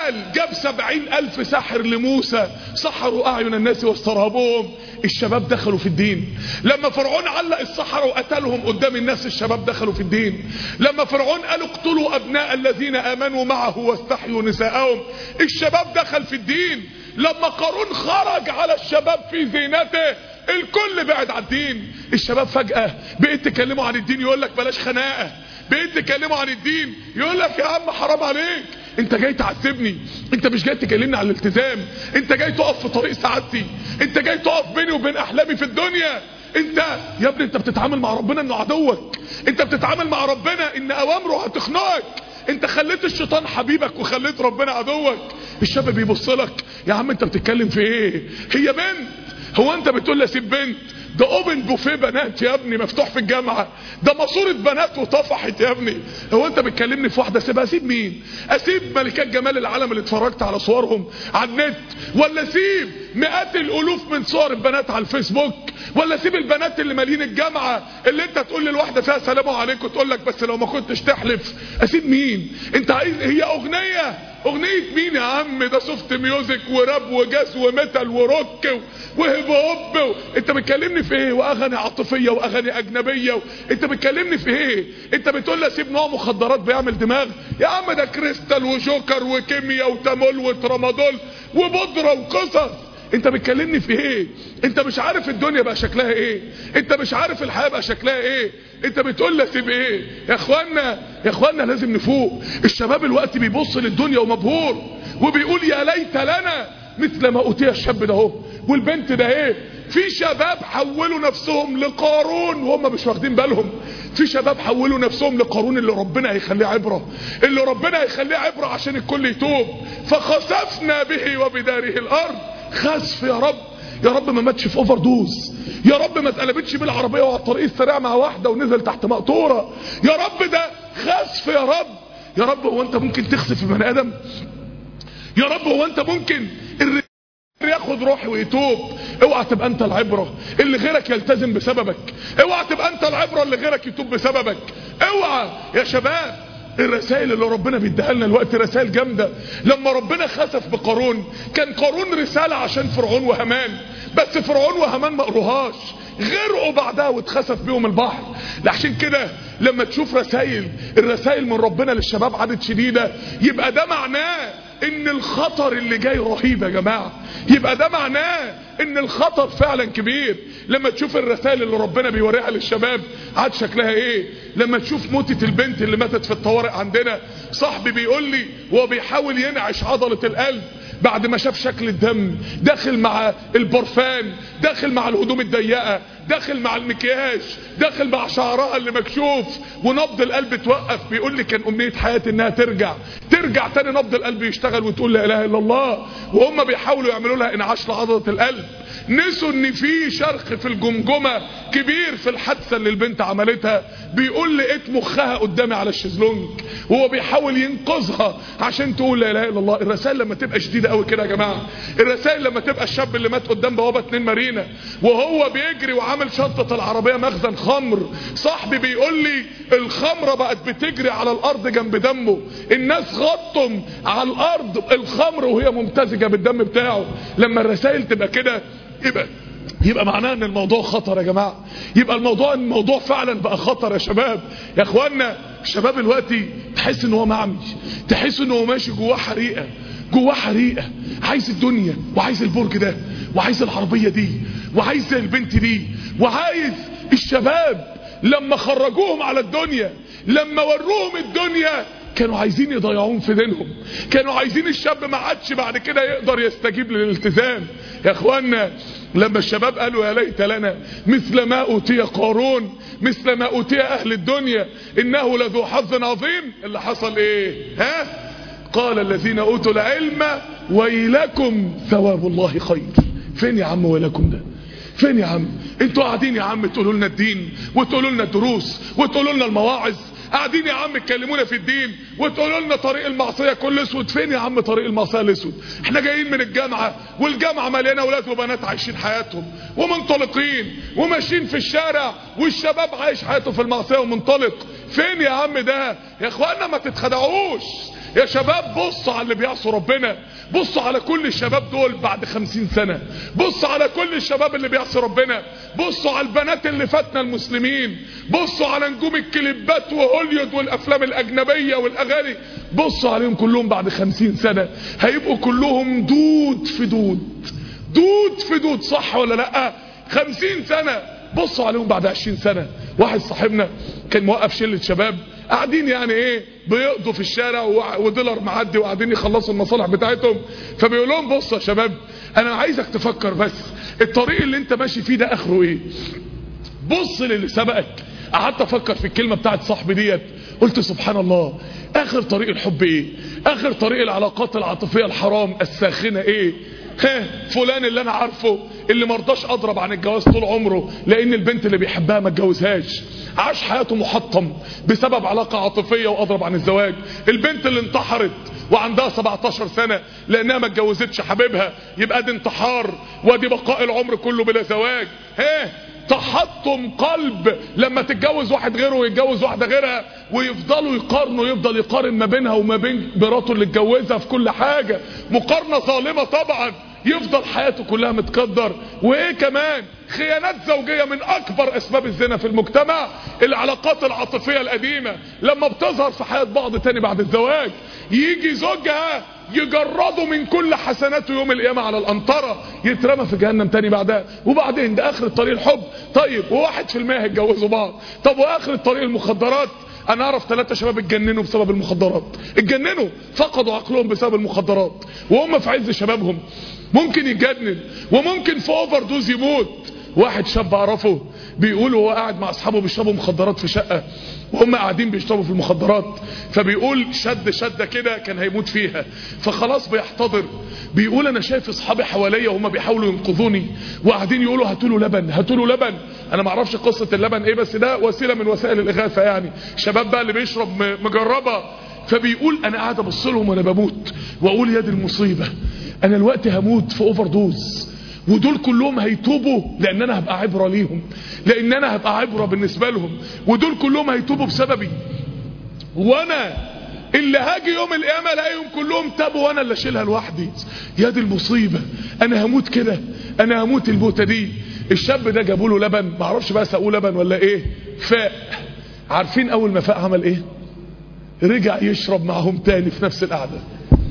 قال جاب سبعين الف ساحر لموسى سحروا اعين الناس واسترهبوهم، الشباب دخلوا في الدين. لما فرعون علق السحرة وقتلهم قدام الناس الشباب دخلوا في الدين. لما فرعون قالوا اقتلوا ابناء الذين امنوا معه واستحيوا نساءهم، الشباب دخل في الدين. لما قارون خرج على الشباب في زينته الكل بعد عن الدين. الشباب فجأة بقيت تكلموا عن الدين يقول لك بلاش خناقة، بقيت تكلموا عن الدين يقول لك يا عم حرام عليك، انت جاي تعذبني، انت مش جاي تكلمني عن الالتزام، انت جاي تقف في طريق سعادتي، انت جاي تقف بيني وبين احلامي في الدنيا. انت يا ابني انت بتتعامل مع ربنا انه عدوك، انت بتتعامل مع ربنا ان اوامره هتخنقك، انت خليت الشيطان حبيبك وخليت ربنا عدوك. الشاب بيبص لك يا عم انت بتتكلم في ايه؟ هي بنت، هو انت بتقول لي اسيب بنت؟ ده اوبن بوفيه بنات يا ابني مفتوح في الجامعه، ده ماسوره بنات وطفحت يا ابني. هو انت بتكلمني في واحده اسيبها؟ اسيب مين؟ اسيب ملكات جمال العالم اللي اتفرجت على صورهم على النت، ولا اسيب مئات الالوف من صور البنات على الفيسبوك، ولا اسيب البنات اللي مالين الجامعه اللي انت تقول للواحده فيها سلام عليكم وتقول لك بس لو ما كنتش تحلف؟ اسيب مين؟ انت عايز هي اغنيه اغنية مين يا عم؟ ده سوفت ميوزك وراب وجاز وميتال وروك وهيب هوب. انت بتكلمني في ايه؟ واغاني عاطفية واغاني اجنبية و... انت بتكلمني في ايه؟ انت بتقول لي اسيب نوع مخدرات بيعمل دماغ؟ يا عم ده كريستال وجوكر وكيمياء وتامول وترامادول وبودرة وقصص. انت بتكلمني في ايه؟ انت مش عارف الدنيا بقى شكلها ايه؟ انت مش عارف الحياة بقى شكلها ايه؟ انت بتقول لي اسيب ايه؟ يا اخوانا يا اخوانا لازم نفوق. الشباب الوقت بيبص للدنيا ومبهور وبيقول يا ليت لنا مثل ما اوتي الشاب ده اهو والبنت ده ايه. في شباب حولوا نفسهم لقارون وهم مش واخدين بالهم. في شباب حولوا نفسهم لقارون اللي ربنا هيخليه عبرة، اللي ربنا هيخليه عبرة عشان الكل يتوب. فخسفنا به وبداره الارض. خسف يا رب، يا رب ما ماتش في اوفر دوز، يا رب ما اتقلبتش بالعربيه وعلى الطريق السريع مع واحده ونزل تحت مقطوره، يا رب ده خسف يا رب. يا رب هو انت ممكن تخسف بني ادم؟ يا رب هو انت ممكن الرجال ياخد روحي ويتوب؟ اوعى تبقى انت العبره اللي غيرك يلتزم بسببك، اوعى تبقى انت العبره اللي غيرك يتوب بسببك. اوعى يا شباب. الرسائل اللي ربنا بيديها لنا الوقت رسائل جامده. لما ربنا خسف بقارون كان قارون رساله عشان فرعون وهامان، بس فرعون وهامان ما قروهاش، غرقوا بعدها واتخسف بيهم البحر. عشان كده لما تشوف رسائل الرسائل من ربنا للشباب عدد شديده يبقى ده معناه ان الخطر اللي جاي رهيب يا جماعه، يبقى ده معناه ان الخطر فعلا كبير. لما تشوف الرسائل اللي ربنا بيوريها للشباب عاد شكلها ايه. لما تشوف موتة البنت اللي ماتت في الطوارئ عندنا، صاحبي بيقول لي وهو بيحاول ينعش عضلة القلب بعد ما شاف شكل الدم داخل مع البرفان، داخل مع الهدوم الضيقه، داخل مع المكياج، داخل مع شعرها اللي مكشوف ونبض القلب توقف. بيقول لي كان امنيه حياتي انها ترجع ترجع تاني نبض القلب يشتغل وتقول لا اله الا الله. وهم بيحاولوا يعملوا لها انعاش لعضله القلب، نسوا ان في شرخ في الجمجمه كبير في الحادثه اللي البنت عملتها. بيقول لقيت مخها قدامي على الشезлونج وهو بيحاول ينقذها عشان تقول لا اله الا الله. الرسائل لما تبقى شديده قوي كده يا جماعه، الرسائل لما تبقى الشاب اللي مات قدام بوابه اتنين مارينا وهو بيجري وعامل شنطه العربيه مخزن خمر، صاحبي بيقول لي الخمره بقت بتجري على الارض جنب دمه، الناس غطم على الارض الخمر وهي ممتزجه بالدم بتاعه. لما الرسائل تبقى كده يبقى يبقى معناه ان الموضوع خطر يا جماعه، يبقى الموضوع الموضوع فعلا بقى خطر يا شباب. يا اخوانا الشباب دلوقتي تحس ان هو معمي، تحس ان هو ماشي جواه حريقه، جواه حريقه، عايز الدنيا وعايز البرج ده وعايز العربيه دي وعايز البنت دي وعايز. الشباب لما خرجوهم على الدنيا، لما وروهم الدنيا، كانوا عايزين يضيعون في دينهم، كانوا عايزين الشاب ما عادش بعد كده يقدر يستجيب للالتزام. يا اخوانا لما الشباب قالوا يا ليت لنا مثل ما اوتي قارون مثل ما اوتي اهل الدنيا انه لذو حظ عظيم، اللي حصل ايه؟ ها؟ قال الذين اوتوا العلم ويلكم ثواب الله خير. فين يا عم ويلكم ده؟ فين يا عم؟ انتوا قاعدين يا عم تقولوا لنا الدين وتقولوا لنا الدروس وتقولوا لنا المواعظ، قاعدين يا عم تكلمونا في الدين وتقولوا لنا طريق المعصيه كله اسود. فين يا عم طريق المعصيه الاسود؟ احنا جايين من الجامعه والجامعه مليانه اولاد وبنات عايشين حياتهم ومنطلقين وماشيين في الشارع، والشباب عايش حياته في المعصيه ومنطلق. فين يا عم ده؟ يا اخوانا ما تتخدعوش، يا شباب بصوا على اللي بيعصوا ربنا، بصوا على كل الشباب دول بعد خمسين سنة، بصوا على كل الشباب اللي بيعصوا ربنا، بصوا على البنات اللي فاتنا المسلمين، بصوا على نجوم الكليبات وهوليود والافلام الاجنبية والاغاني، بصوا عليهم كلهم بعد خمسين سنة هيبقوا كلهم دود في دود، دود في دود، صح ولا لا؟ خمسين سنة. بصوا عليهم بعد عشرين سنة. واحد صاحبنا كان موقف شلة شباب قاعدين يعني ايه بيقضوا في الشارع ودولار معدي وقاعدين يخلصوا المصالح بتاعتهم، فبيقول لهم بصوا يا شباب انا عايزك تفكر بس الطريق اللي انت ماشي فيه ده اخره ايه؟ بص للي سبقك. قعدت افكر في الكلمة بتاعت صاحبي ديت، قلت سبحان الله، اخر طريق الحب ايه؟ اخر طريق العلاقات العاطفية الحرام الساخنة ايه؟ ها فلان اللي انا عارفه اللي مرضاش اضرب عن الجواز طول عمره لان البنت اللي بيحبها ما اتجوزهاش، عاش حياته محطم بسبب علاقة عاطفية واضرب عن الزواج. البنت اللي انتحرت وعندها سبعتاشر سنة لانها ما اتجوزتش حبيبها، يبقى دي انتحار ودي بقاء العمر كله بلا زواج. ها تحطم قلب لما تتجوز واحد غيره ويتجوز واحدة غيرها ويفضلوا يقارنوا، يفضل يقارن ما بينها وما بين مراته اللي اتجوزها في كل حاجة، مقارنة ظالمة طبعا، يفضل حياته كلها متقدر. وايه كمان؟ خيانات زوجية من اكبر اسباب الزنا في المجتمع. العلاقات العاطفية القديمة لما بتظهر في حياة بعض تاني بعد الزواج يجي زوجها يجرده من كل حسناته يوم القيامة على القنطرة، يترمى في جهنم تاني بعدها. وبعدين ده اخر الطريق الحب. طيب وواحد في المية هيتجوزوا بعض. طب واخر الطريق المخدرات. انا اعرف ثلاثة شباب اتجننوا بسبب المخدرات، اتجننوا فقدوا عقلهم بسبب المخدرات وهم في عز شبابهم. ممكن يتجنن وممكن في اوفر دوز يموت. واحد شاب اعرفه بيقول وهو قاعد مع اصحابه بيشربوا مخدرات في شقة وهم قاعدين بيشربوا في المخدرات، فبيقول شد شدة كده كان هيموت فيها، فخلاص بيحتضر. بيقول انا شايف اصحابي حواليا وهم بيحاولوا ينقذوني وقاعدين يقولوا هاتوا له لبن هاتوا له لبن. انا ما اعرفش قصة اللبن ايه، بس ده وسيلة من وسائل الاغاثة يعني، شباب بقى اللي بيشرب مجربة. فبيقول انا قاعد ابص لهم وانا بموت واقول يا دي المصيبة، انا الوقت هموت في اوفر دوز ودول كلهم هيتوبوا لان انا هبقى عبرة ليهم، لان انا هبقى عبرة بالنسبة لهم، ودول كلهم هيتوبوا بسببي، وانا اللي هاجي يوم القيامة الاقيهم كلهم تابوا وانا اللي اشيلها لوحدي. يا دي المصيبة، انا هموت كده، انا هموت الموتة دي. الشاب ده جابوا له لبن، معرفش بقى سقوه لبن ولا ايه، فاق. عارفين اول ما فاق عمل ايه؟ رجع يشرب معهم تاني في نفس القعدة،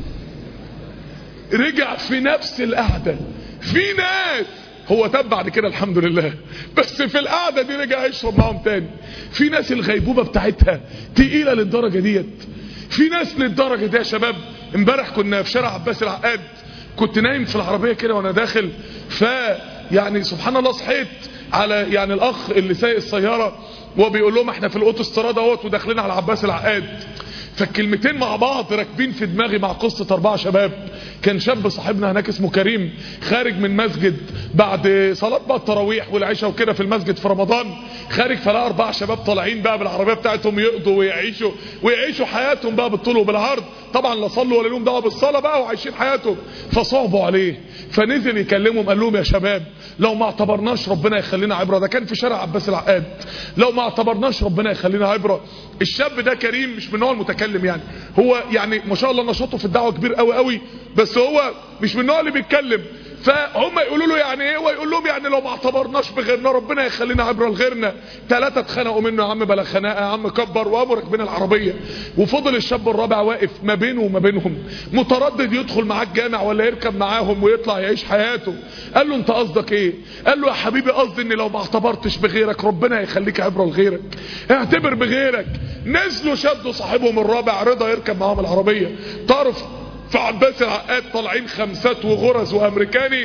رجع في نفس القعدة. في ناس هو تاب بعد كده الحمد لله، بس في القعدة دي رجع يشرب معهم تاني. في ناس الغيبوبة بتاعتها تقيلة للدرجة ديت، في ناس للدرجة دي يا شباب. امبارح كنا في شارع عباس العقاد، كنت نايم في العربية كده وانا داخل، ف يعني سبحان الله صحيت على يعني الاخ اللي سايق السيارة وبيقول لهم احنا في الاوتوستراد اهوت وداخلين على عباس العقاد. فالكلمتين مع بعض راكبين في دماغي مع قصة اربعة شباب. كان شاب صاحبنا هناك اسمه كريم خارج من مسجد بعد صلاة بقى التراويح والعشاء وكده في المسجد في رمضان، خارج فلقى اربع شباب طالعين بقى بالعربية بتاعتهم يقضوا ويعيشوا ويعيشوا حياتهم بقى بالطول وبالعرض. طبعا لا صلوا ولا لهم دعوه بالصلاة بقى وعايشين حياتهم. فصعبوا عليه، فنزل يكلمهم قال لهم يا شباب لو ما اعتبرناش ربنا يخلينا عبرة. ده كان في شارع عباس العقاد. لو ما اعتبرناش ربنا يخلينا عبرة. الشاب ده كريم مش من نوع المتكلم يعني، هو يعني ما شاء الله نشاطه في الدعوة كبير قوي قوي، بس هو مش من النوع اللي بيتكلم. فهم يقولوا له يعني ايه، ويقول لهم يعني لو ما اعتبرناش بغيرنا ربنا يخلينا عبرة لغيرنا. ثلاثة اتخانقوا منه، يا عم بلا خناقه، يا عم كبر، وقاموا راكبين العربيه. وفضل الشاب الرابع واقف ما بينه وما بينهم متردد يدخل معاه الجامع ولا يركب معاهم ويطلع يعيش حياته. قال له انت قصدك ايه؟ قال له يا حبيبي قصدي ان لو ما اعتبرتش بغيرك ربنا يخليك عبرة لغيرك، اعتبر بغيرك. نزلوا شدوا صاحبهم الرابع رضا يركب معاهم العربيه. تعرف في عباس العقاد طالعين خمسات وغرز وامريكاني،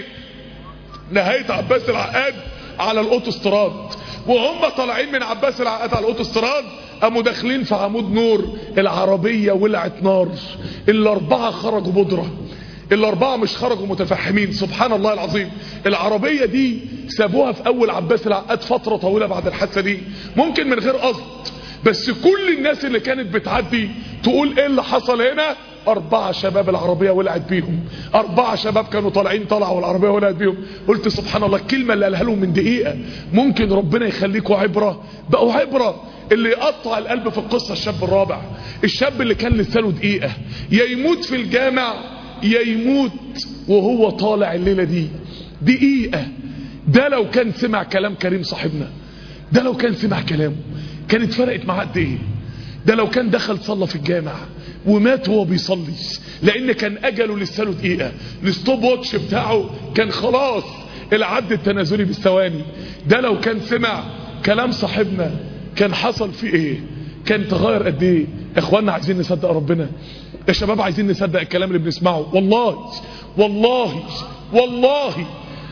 نهاية عباس العقاد على الاوتوستراد، وهم طالعين من عباس العقاد على الاوتوستراد قاموا داخلين في عمود نور، العربية ولعت نار. الاربعة خرجوا بودرة، الاربعة مش خرجوا متفحمين. سبحان الله العظيم. العربية دي سابوها في اول عباس العقاد فترة طويلة بعد الحادثة دي، ممكن من غير قصد، بس كل الناس اللي كانت بتعدي تقول ايه اللي حصل هنا؟ اربعة شباب العربية ولعت بيهم، اربعة شباب كانوا طالعين طلعوا والعربية ولعت بيهم. قلت سبحان الله، الكلمة اللي قالها لهم من دقيقة ممكن ربنا يخليكوا عبرة، بقوا عبرة. اللي يقطع القلب في القصة الشاب الرابع، الشاب اللي كان لسانه دقيقة، يا يموت في الجامع يا يموت وهو طالع الليلة دي دقيقة. ده لو كان سمع كلام كريم صاحبنا، ده لو كان سمع كلامه كانت فرقت معاه قد ايه. ده لو كان دخل صلى في الجامع ومات وهو بيصلي، لان كان اجله لسانه دقيقة، الستوب واتش بتاعه كان خلاص العد التنازلي بالثواني. ده لو كان سمع كلام صاحبنا كان حصل فيه ايه، كان تغير قد ايه. اخواننا عايزين نصدق ربنا يا شباب، عايزين نصدق الكلام اللي بنسمعه. والله والله والله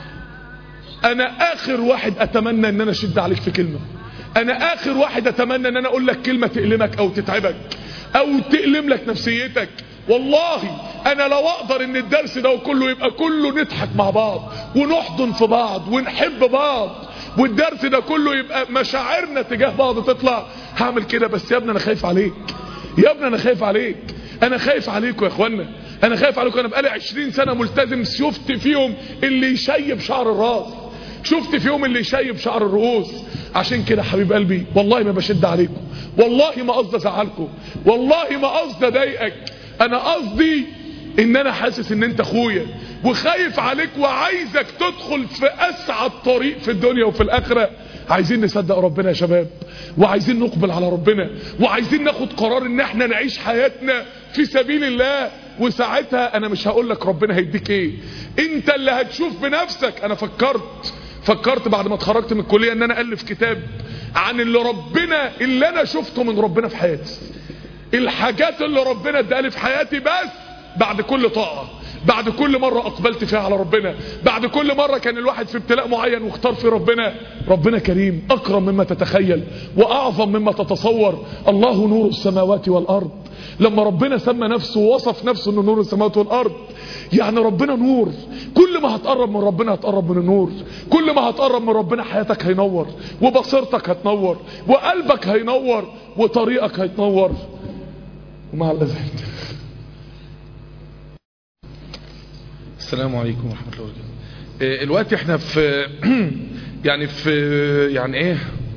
انا اخر واحد اتمنى ان انا اشد عليك في كلمة، انا اخر واحد اتمنى ان انا اقول لك كلمة تألمك او تتعبك او تألم لك نفسيتك. والله انا لو اقدر ان الدرس ده كله يبقى كله نضحك مع بعض ونحضن في بعض ونحب بعض، والدرس ده كله يبقى مشاعرنا تجاه بعض تطلع، هعمل كده. بس يا ابني انا خايف عليك، يا ابني انا خايف عليك، انا خايف عليكم يا اخوانا، انا خايف عليكم. انا بقالي عشرين سنة ملتزم، شفت فيهم اللي يشيب شعر الراس، شفت فيهم اللي يشيب شعر الرؤوس. عشان كده حبيب قلبي والله ما بشد عليكم، والله ما قصدي ازعلكم، والله ما قصدي اضايقك، انا قصدي ان انا حاسس ان انت اخويا وخايف عليك وعايزك تدخل في اسعد طريق في الدنيا وفي الاخرة. عايزين نصدق ربنا يا شباب، وعايزين نقبل على ربنا، وعايزين ناخد قرار ان احنا نعيش حياتنا في سبيل الله. وساعتها انا مش هقول لك ربنا هيديك ايه، انت اللي هتشوف بنفسك. انا فكرت فكرت بعد ما اتخرجت من الكلية ان انا الف كتاب عن اللي ربنا اللي انا شفته من ربنا في حياتي، الحاجات اللي ربنا ادالي في حياتي، بس بعد كل طاعة، بعد كل مرة اقبلت فيها على ربنا، بعد كل مرة كان الواحد في ابتلاء معين واختار في ربنا. ربنا كريم اكرم مما تتخيل واعظم مما تتصور. الله نور السماوات والارض، لما ربنا سمى نفسه ووصف نفسه انه نور السماوات والارض، يعني ربنا نور. كل ما هتقرب من ربنا هتقرب من النور، كل ما هتقرب من ربنا حياتك هينور وبصيرتك هتنور وقلبك هينور وطريقك هيتنور. ومع الأذان السلام عليكم ورحمة الله وبركاته. الوقت احنا في يعني في يعني ايه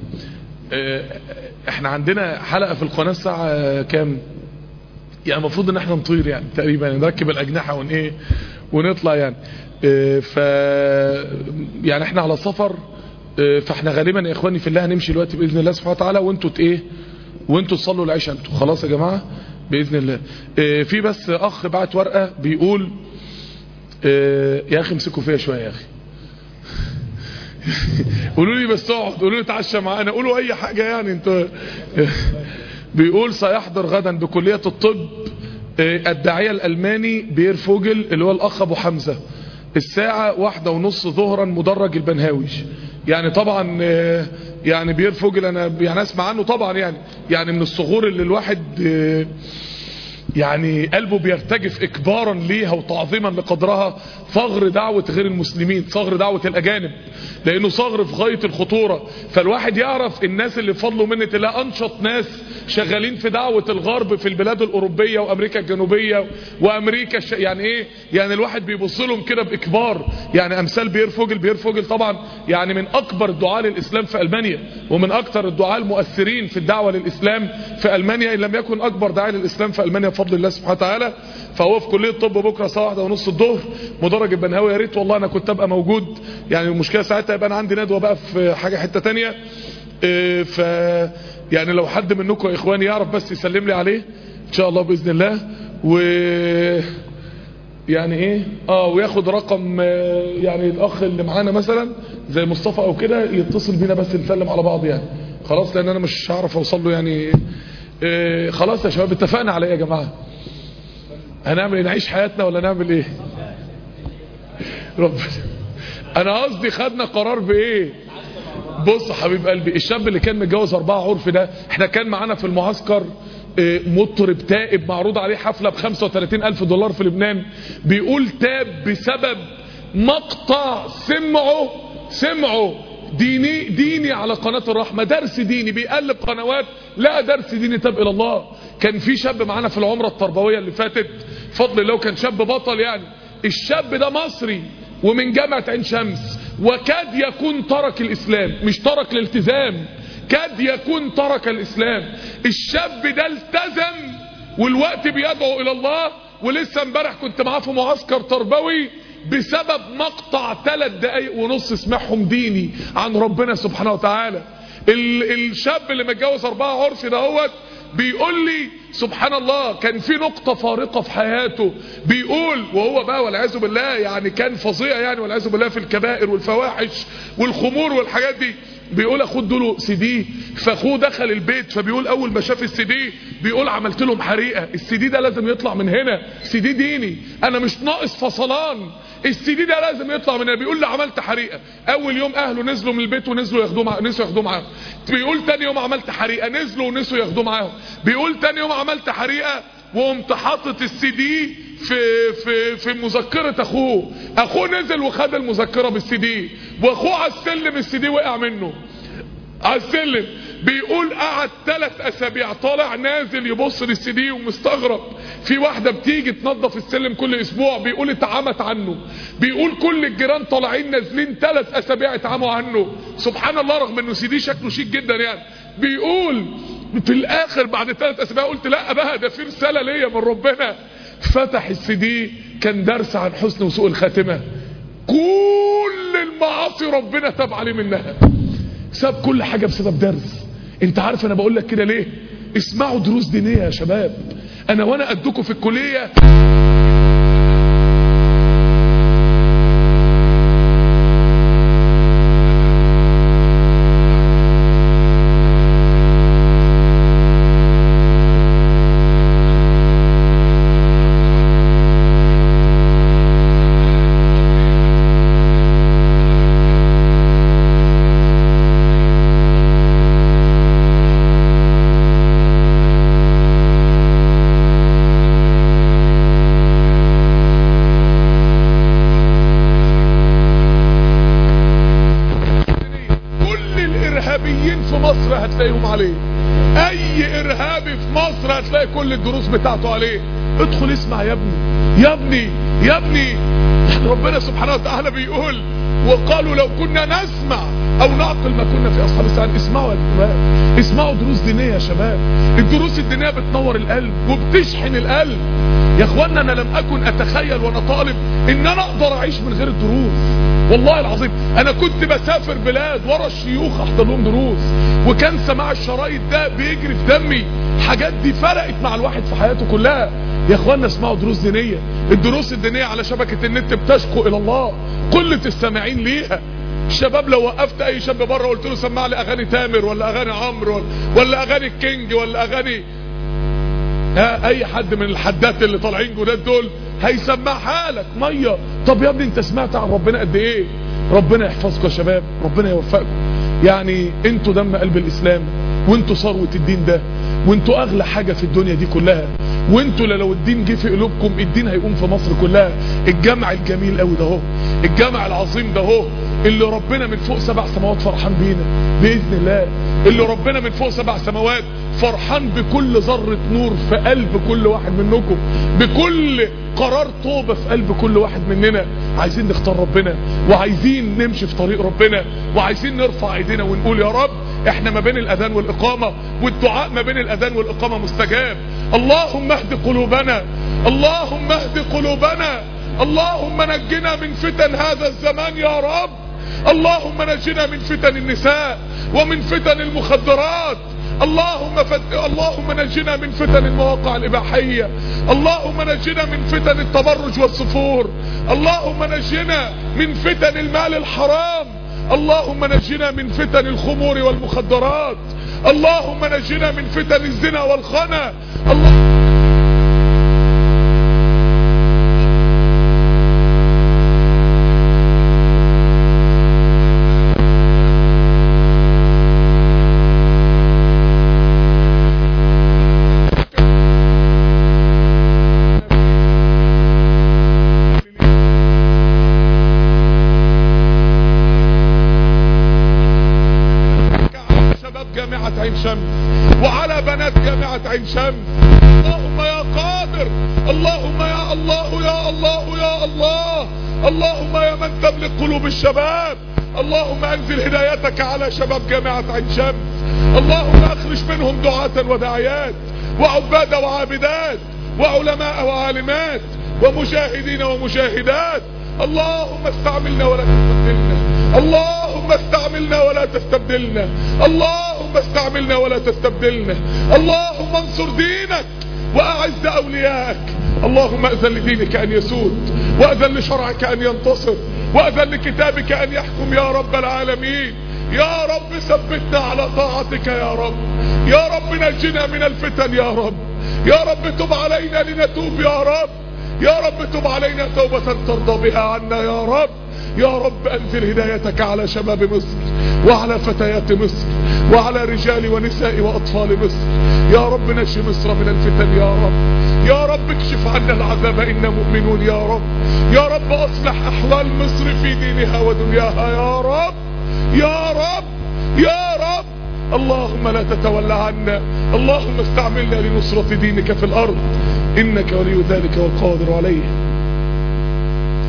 احنا عندنا حلقة في القناة الساعة كام؟ يعني المفروض ان احنا نطير يعني تقريبا، يعني نركب الاجنحة ون ايه ونطلع يعني. ف يعني احنا على سفر، فاحنا غالبا يا اخواني في الله هنمشي دلوقتي باذن الله سبحانه وتعالى، وانتوا ايه وانتوا تصلوا العشاء انتوا خلاص يا جماعة باذن الله. في بس اخ بعت ورقة بيقول يا اخي امسكوا فيها شوية يا اخي قولوا لي بس اقعد، قولوا لي تعشى معانا، قولوا اي حاجة يعني انتوا. بيقول سيحضر غدا بكلية الطب الداعية الألماني بير فوجل اللي هو الأخ أبو حمزة الساعة واحدة ونص ظهرا مدرج البنهاوي. يعني طبعا يعني بير فوجل أنا يعني أسمع عنه طبعا، يعني يعني من الصغور اللي الواحد يعني قلبه بيرتجف إكبارا ليها وتعظيما لقدرها. ثغر دعوة غير المسلمين، ثغر دعوة الأجانب، لأنه ثغر في غاية الخطورة. فالواحد يعرف الناس اللي فضلوا منة الله أنشط ناس شغالين في دعوة الغرب في البلاد الأوروبية وأمريكا الجنوبية وأمريكا الش... يعني إيه يعني الواحد بيبص لهم كده بإكبار. يعني أمثال بير فوجل، بير فوجل طبعا يعني من أكبر الدعاة للإسلام في ألمانيا، ومن أكثر الدعاة المؤثرين في الدعوة للإسلام في ألمانيا، إن لم يكن أكبر داعي للإسلام في ألمانيا بفضل الله سبحانه وتعالى. فهو في كلية الطب بكرة الساعة واحدة ونص الظهر مدرج البنهاوي. يا ريت والله أنا كنت أبقى موجود، يعني المشكلة ساعتها يبقى أنا عندي ندوة بقى في حاجة حتة تانية. إيه ف يعني لو حد منكم يا إخواني يعرف بس يسلم لي عليه إن شاء الله بإذن الله، و يعني ايه اه وياخد رقم يعني الاخ اللي معانا مثلا زي مصطفى او كده يتصل بينا بس نسلم على بعض يعني خلاص، لان انا مش هعرف اوصل له يعني. إيه خلاص يا شباب اتفقنا على ايه يا جماعه؟ هنعمل ايه؟ نعيش حياتنا ولا نعمل ايه؟ ربنا انا قصدي خدنا قرار بايه؟ بص حبيب قلبي، الشاب اللي كان متجوز اربعة عرف ده احنا كان معانا في المعسكر مطرب تائب معروض عليه حفلة ب خمسة وثلاثين ألف دولار في لبنان، بيقول تاب بسبب مقطع سمعه سمعه ديني ديني على قناة الرحمة، درس ديني بيقلب قنوات لا درس ديني تاب إلى الله. كان في شاب معانا في العمرة التربوية اللي فاتت فضل الله، كان شاب بطل يعني. الشاب ده مصري ومن جامعة عين شمس، وكاد يكون ترك الإسلام، مش ترك الالتزام، كاد يكون ترك الاسلام. الشاب ده التزم والوقت بيدعو الى الله، ولسه امبارح كنت معاه في معسكر تربوي بسبب مقطع ثلاث دقايق ونص سمعهم ديني عن ربنا سبحانه وتعالى. الشاب اللي متجوز اربعة عرفي دهوت بيقول لي سبحان الله كان في نقطة فارقة في حياته، بيقول وهو بقى والعياذ بالله يعني كان فظيع يعني والعياذ بالله في الكبائر والفواحش والخمور والحاجات دي. بيقول اخوه ادوله سي دي، فاخوه دخل البيت، فبيقول اول ما شاف السي دي بيقول عملت لهم حريقه، السي دي ده لازم يطلع من هنا، سي دي ديني، انا مش ناقص فصلان، السي دي ده لازم يطلع من هنا. بيقول لي عملت حريقه، اول يوم اهله نزلوا من البيت ونزلوا ياخدوه مع... نسوا ياخدوه معاهم. بيقول تاني يوم عملت حريقه، نزلوا ونسوا ياخدوه معاهم. بيقول تاني يوم عملت حريقه وقمت حاطط السي دي في في في مذكره اخوه، اخوه نزل وخد المذكره بالسي دي، واخوه على السلم السي دي وقع منه على السلم. بيقول قعد ثلاث اسابيع طالع نازل يبص للسي دي ومستغرب. في واحده بتيجي تنظف السلم كل اسبوع بيقول اتعمت عنه. بيقول كل الجيران طالعين نازلين ثلاث اسابيع اتعموا عنه سبحان الله، رغم انه سي دي شكله شيك جدا يعني. بيقول في الاخر بعد ثلاث اسابيع قلت لا بقى ده في رساله ليا من ربنا. فتح السي دي كان درس عن حسن وسوء الخاتمه. كل المعاصي ربنا تاب عليه منها، ساب كل حاجه بسبب درس. انت عارف انا بقول لك كده ليه؟ اسمعوا دروس دينيه يا شباب. انا وانا قدكم في الكليه هتلاقيهم عليه. اي ارهابي في مصر هتلاقي كل الدروس بتاعته عليه. ادخل اسمع يا ابني يا ابني يا ابني. ربنا سبحانه وتعالى بيقول وقالوا لو كنا نسمع او نعقل ما كنا في اصحاب السعادة. اسمعوا يا شباب، اسمعوا دروس دينيه يا شباب. الدروس الدينيه بتنور القلب وبتشحن القلب يا اخوانا. انا لم اكن اتخيل وانا طالب ان انا اقدر اعيش من غير الدروس، والله العظيم. انا كنت بسافر بلاد ورا الشيوخ احضر لهم دروس، وكان سماع الشرايط ده بيجري في دمي. الحاجات دي فرقت مع الواحد في حياته كلها يا اخوانا. اسمعوا دروس دينيه. الدروس الدينيه على شبكه النت بتشكو الى الله، قله السامعين ليها. الشباب لو وقفت اي شاب بره قلت له سمع لي اغاني تامر ولا اغاني عمرو ولا اغاني الكينج ولا اغاني ها اي حد من الحدات اللي طالعين جداد دول هيسمعها لك ميه. طب يا ابني انت سمعت عن ربنا قد ايه؟ ربنا يحفظكم يا شباب، ربنا يوفقكم. يعني انتوا دم قلب الاسلام، وانتوا ثروه الدين ده، وانتوا اغلى حاجه في الدنيا دي كلها، وانتوا لو الدين جه في قلوبكم الدين هيقوم في مصر كلها. الجامع الجميل قوي ده اهو، الجامع العظيم ده اهو، اللي ربنا من فوق سبع سماوات فرحان بينا باذن الله، اللي ربنا من فوق سبع سماوات فرحان بكل ذره نور في قلب كل واحد منكم، بكل قرار توبه في قلب كل واحد مننا. عايزين نختار ربنا، وعايزين نمشي في طريق ربنا، وعايزين نرفع ايدينا ونقول يا رب احنا ما بين الاذان والاقامه، والدعاء ما بين الاذان والاقامه مستجاب. اللهم اهد قلوبنا، اللهم اهد قلوبنا، اللهم نجنا من فتن هذا الزمان يا رب. اللهم نجنا من فتن النساء ومن فتن المخدرات. اللهم فت... اللهم نجنا من فتن المواقع الإباحية. اللهم نجنا من فتن التبرج والسفور. اللهم نجنا من فتن المال الحرام. اللهم نجنا من فتن الخمور والمخدرات. اللهم نجنا من فتن الزنا والخنا. اللهم عين شمس وعلى بنات جامعة عين شمس. اللهم يا قادر، اللهم يا الله يا الله يا الله، اللهم يا من تملك قلوب الشباب، اللهم انزل هدايتك على شباب جامعة عين شمس. اللهم اخرج منهم دعاة وداعيات وعباد وعابدات وعلماء وعالمات ومجاهدين ومجاهدات. اللهم استعملنا ولا تستبدلنا، اللهم استعملنا ولا تستبدلنا، اللهم استعملنا ولا تستبدلنا. اللهم انصر دينك واعز اوليائك. اللهم اذن لدينك ان يسود، واذن لشرعك ان ينتصر، واذن لكتابك ان يحكم يا رب العالمين. يا رب ثبتنا على طاعتك يا رب، يا رب نجنا من الفتن يا رب، يا رب تب علينا لنتوب يا رب، يا رب تب علينا توبة ترضى بها عنا يا رب. يا رب انزل هدايتك على شباب مصر وعلى فتيات مصر وعلى رجال ونساء واطفال مصر. يا رب نجي مصر من الفتن يا رب، يا رب اكشف عنا العذاب إنا مؤمنون يا رب. يا رب اصلح احوال مصر في دينها ودنياها يا رب، يا رب يا رب. اللهم لا تتولى عنا، اللهم استعملنا لنصرة دينك في الارض، انك ولي ذلك والقادر عليه.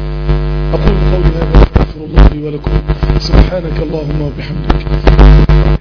اقول قولي هذا واستغفر الله لي ولكم. سبحانك اللهم وبحمدك.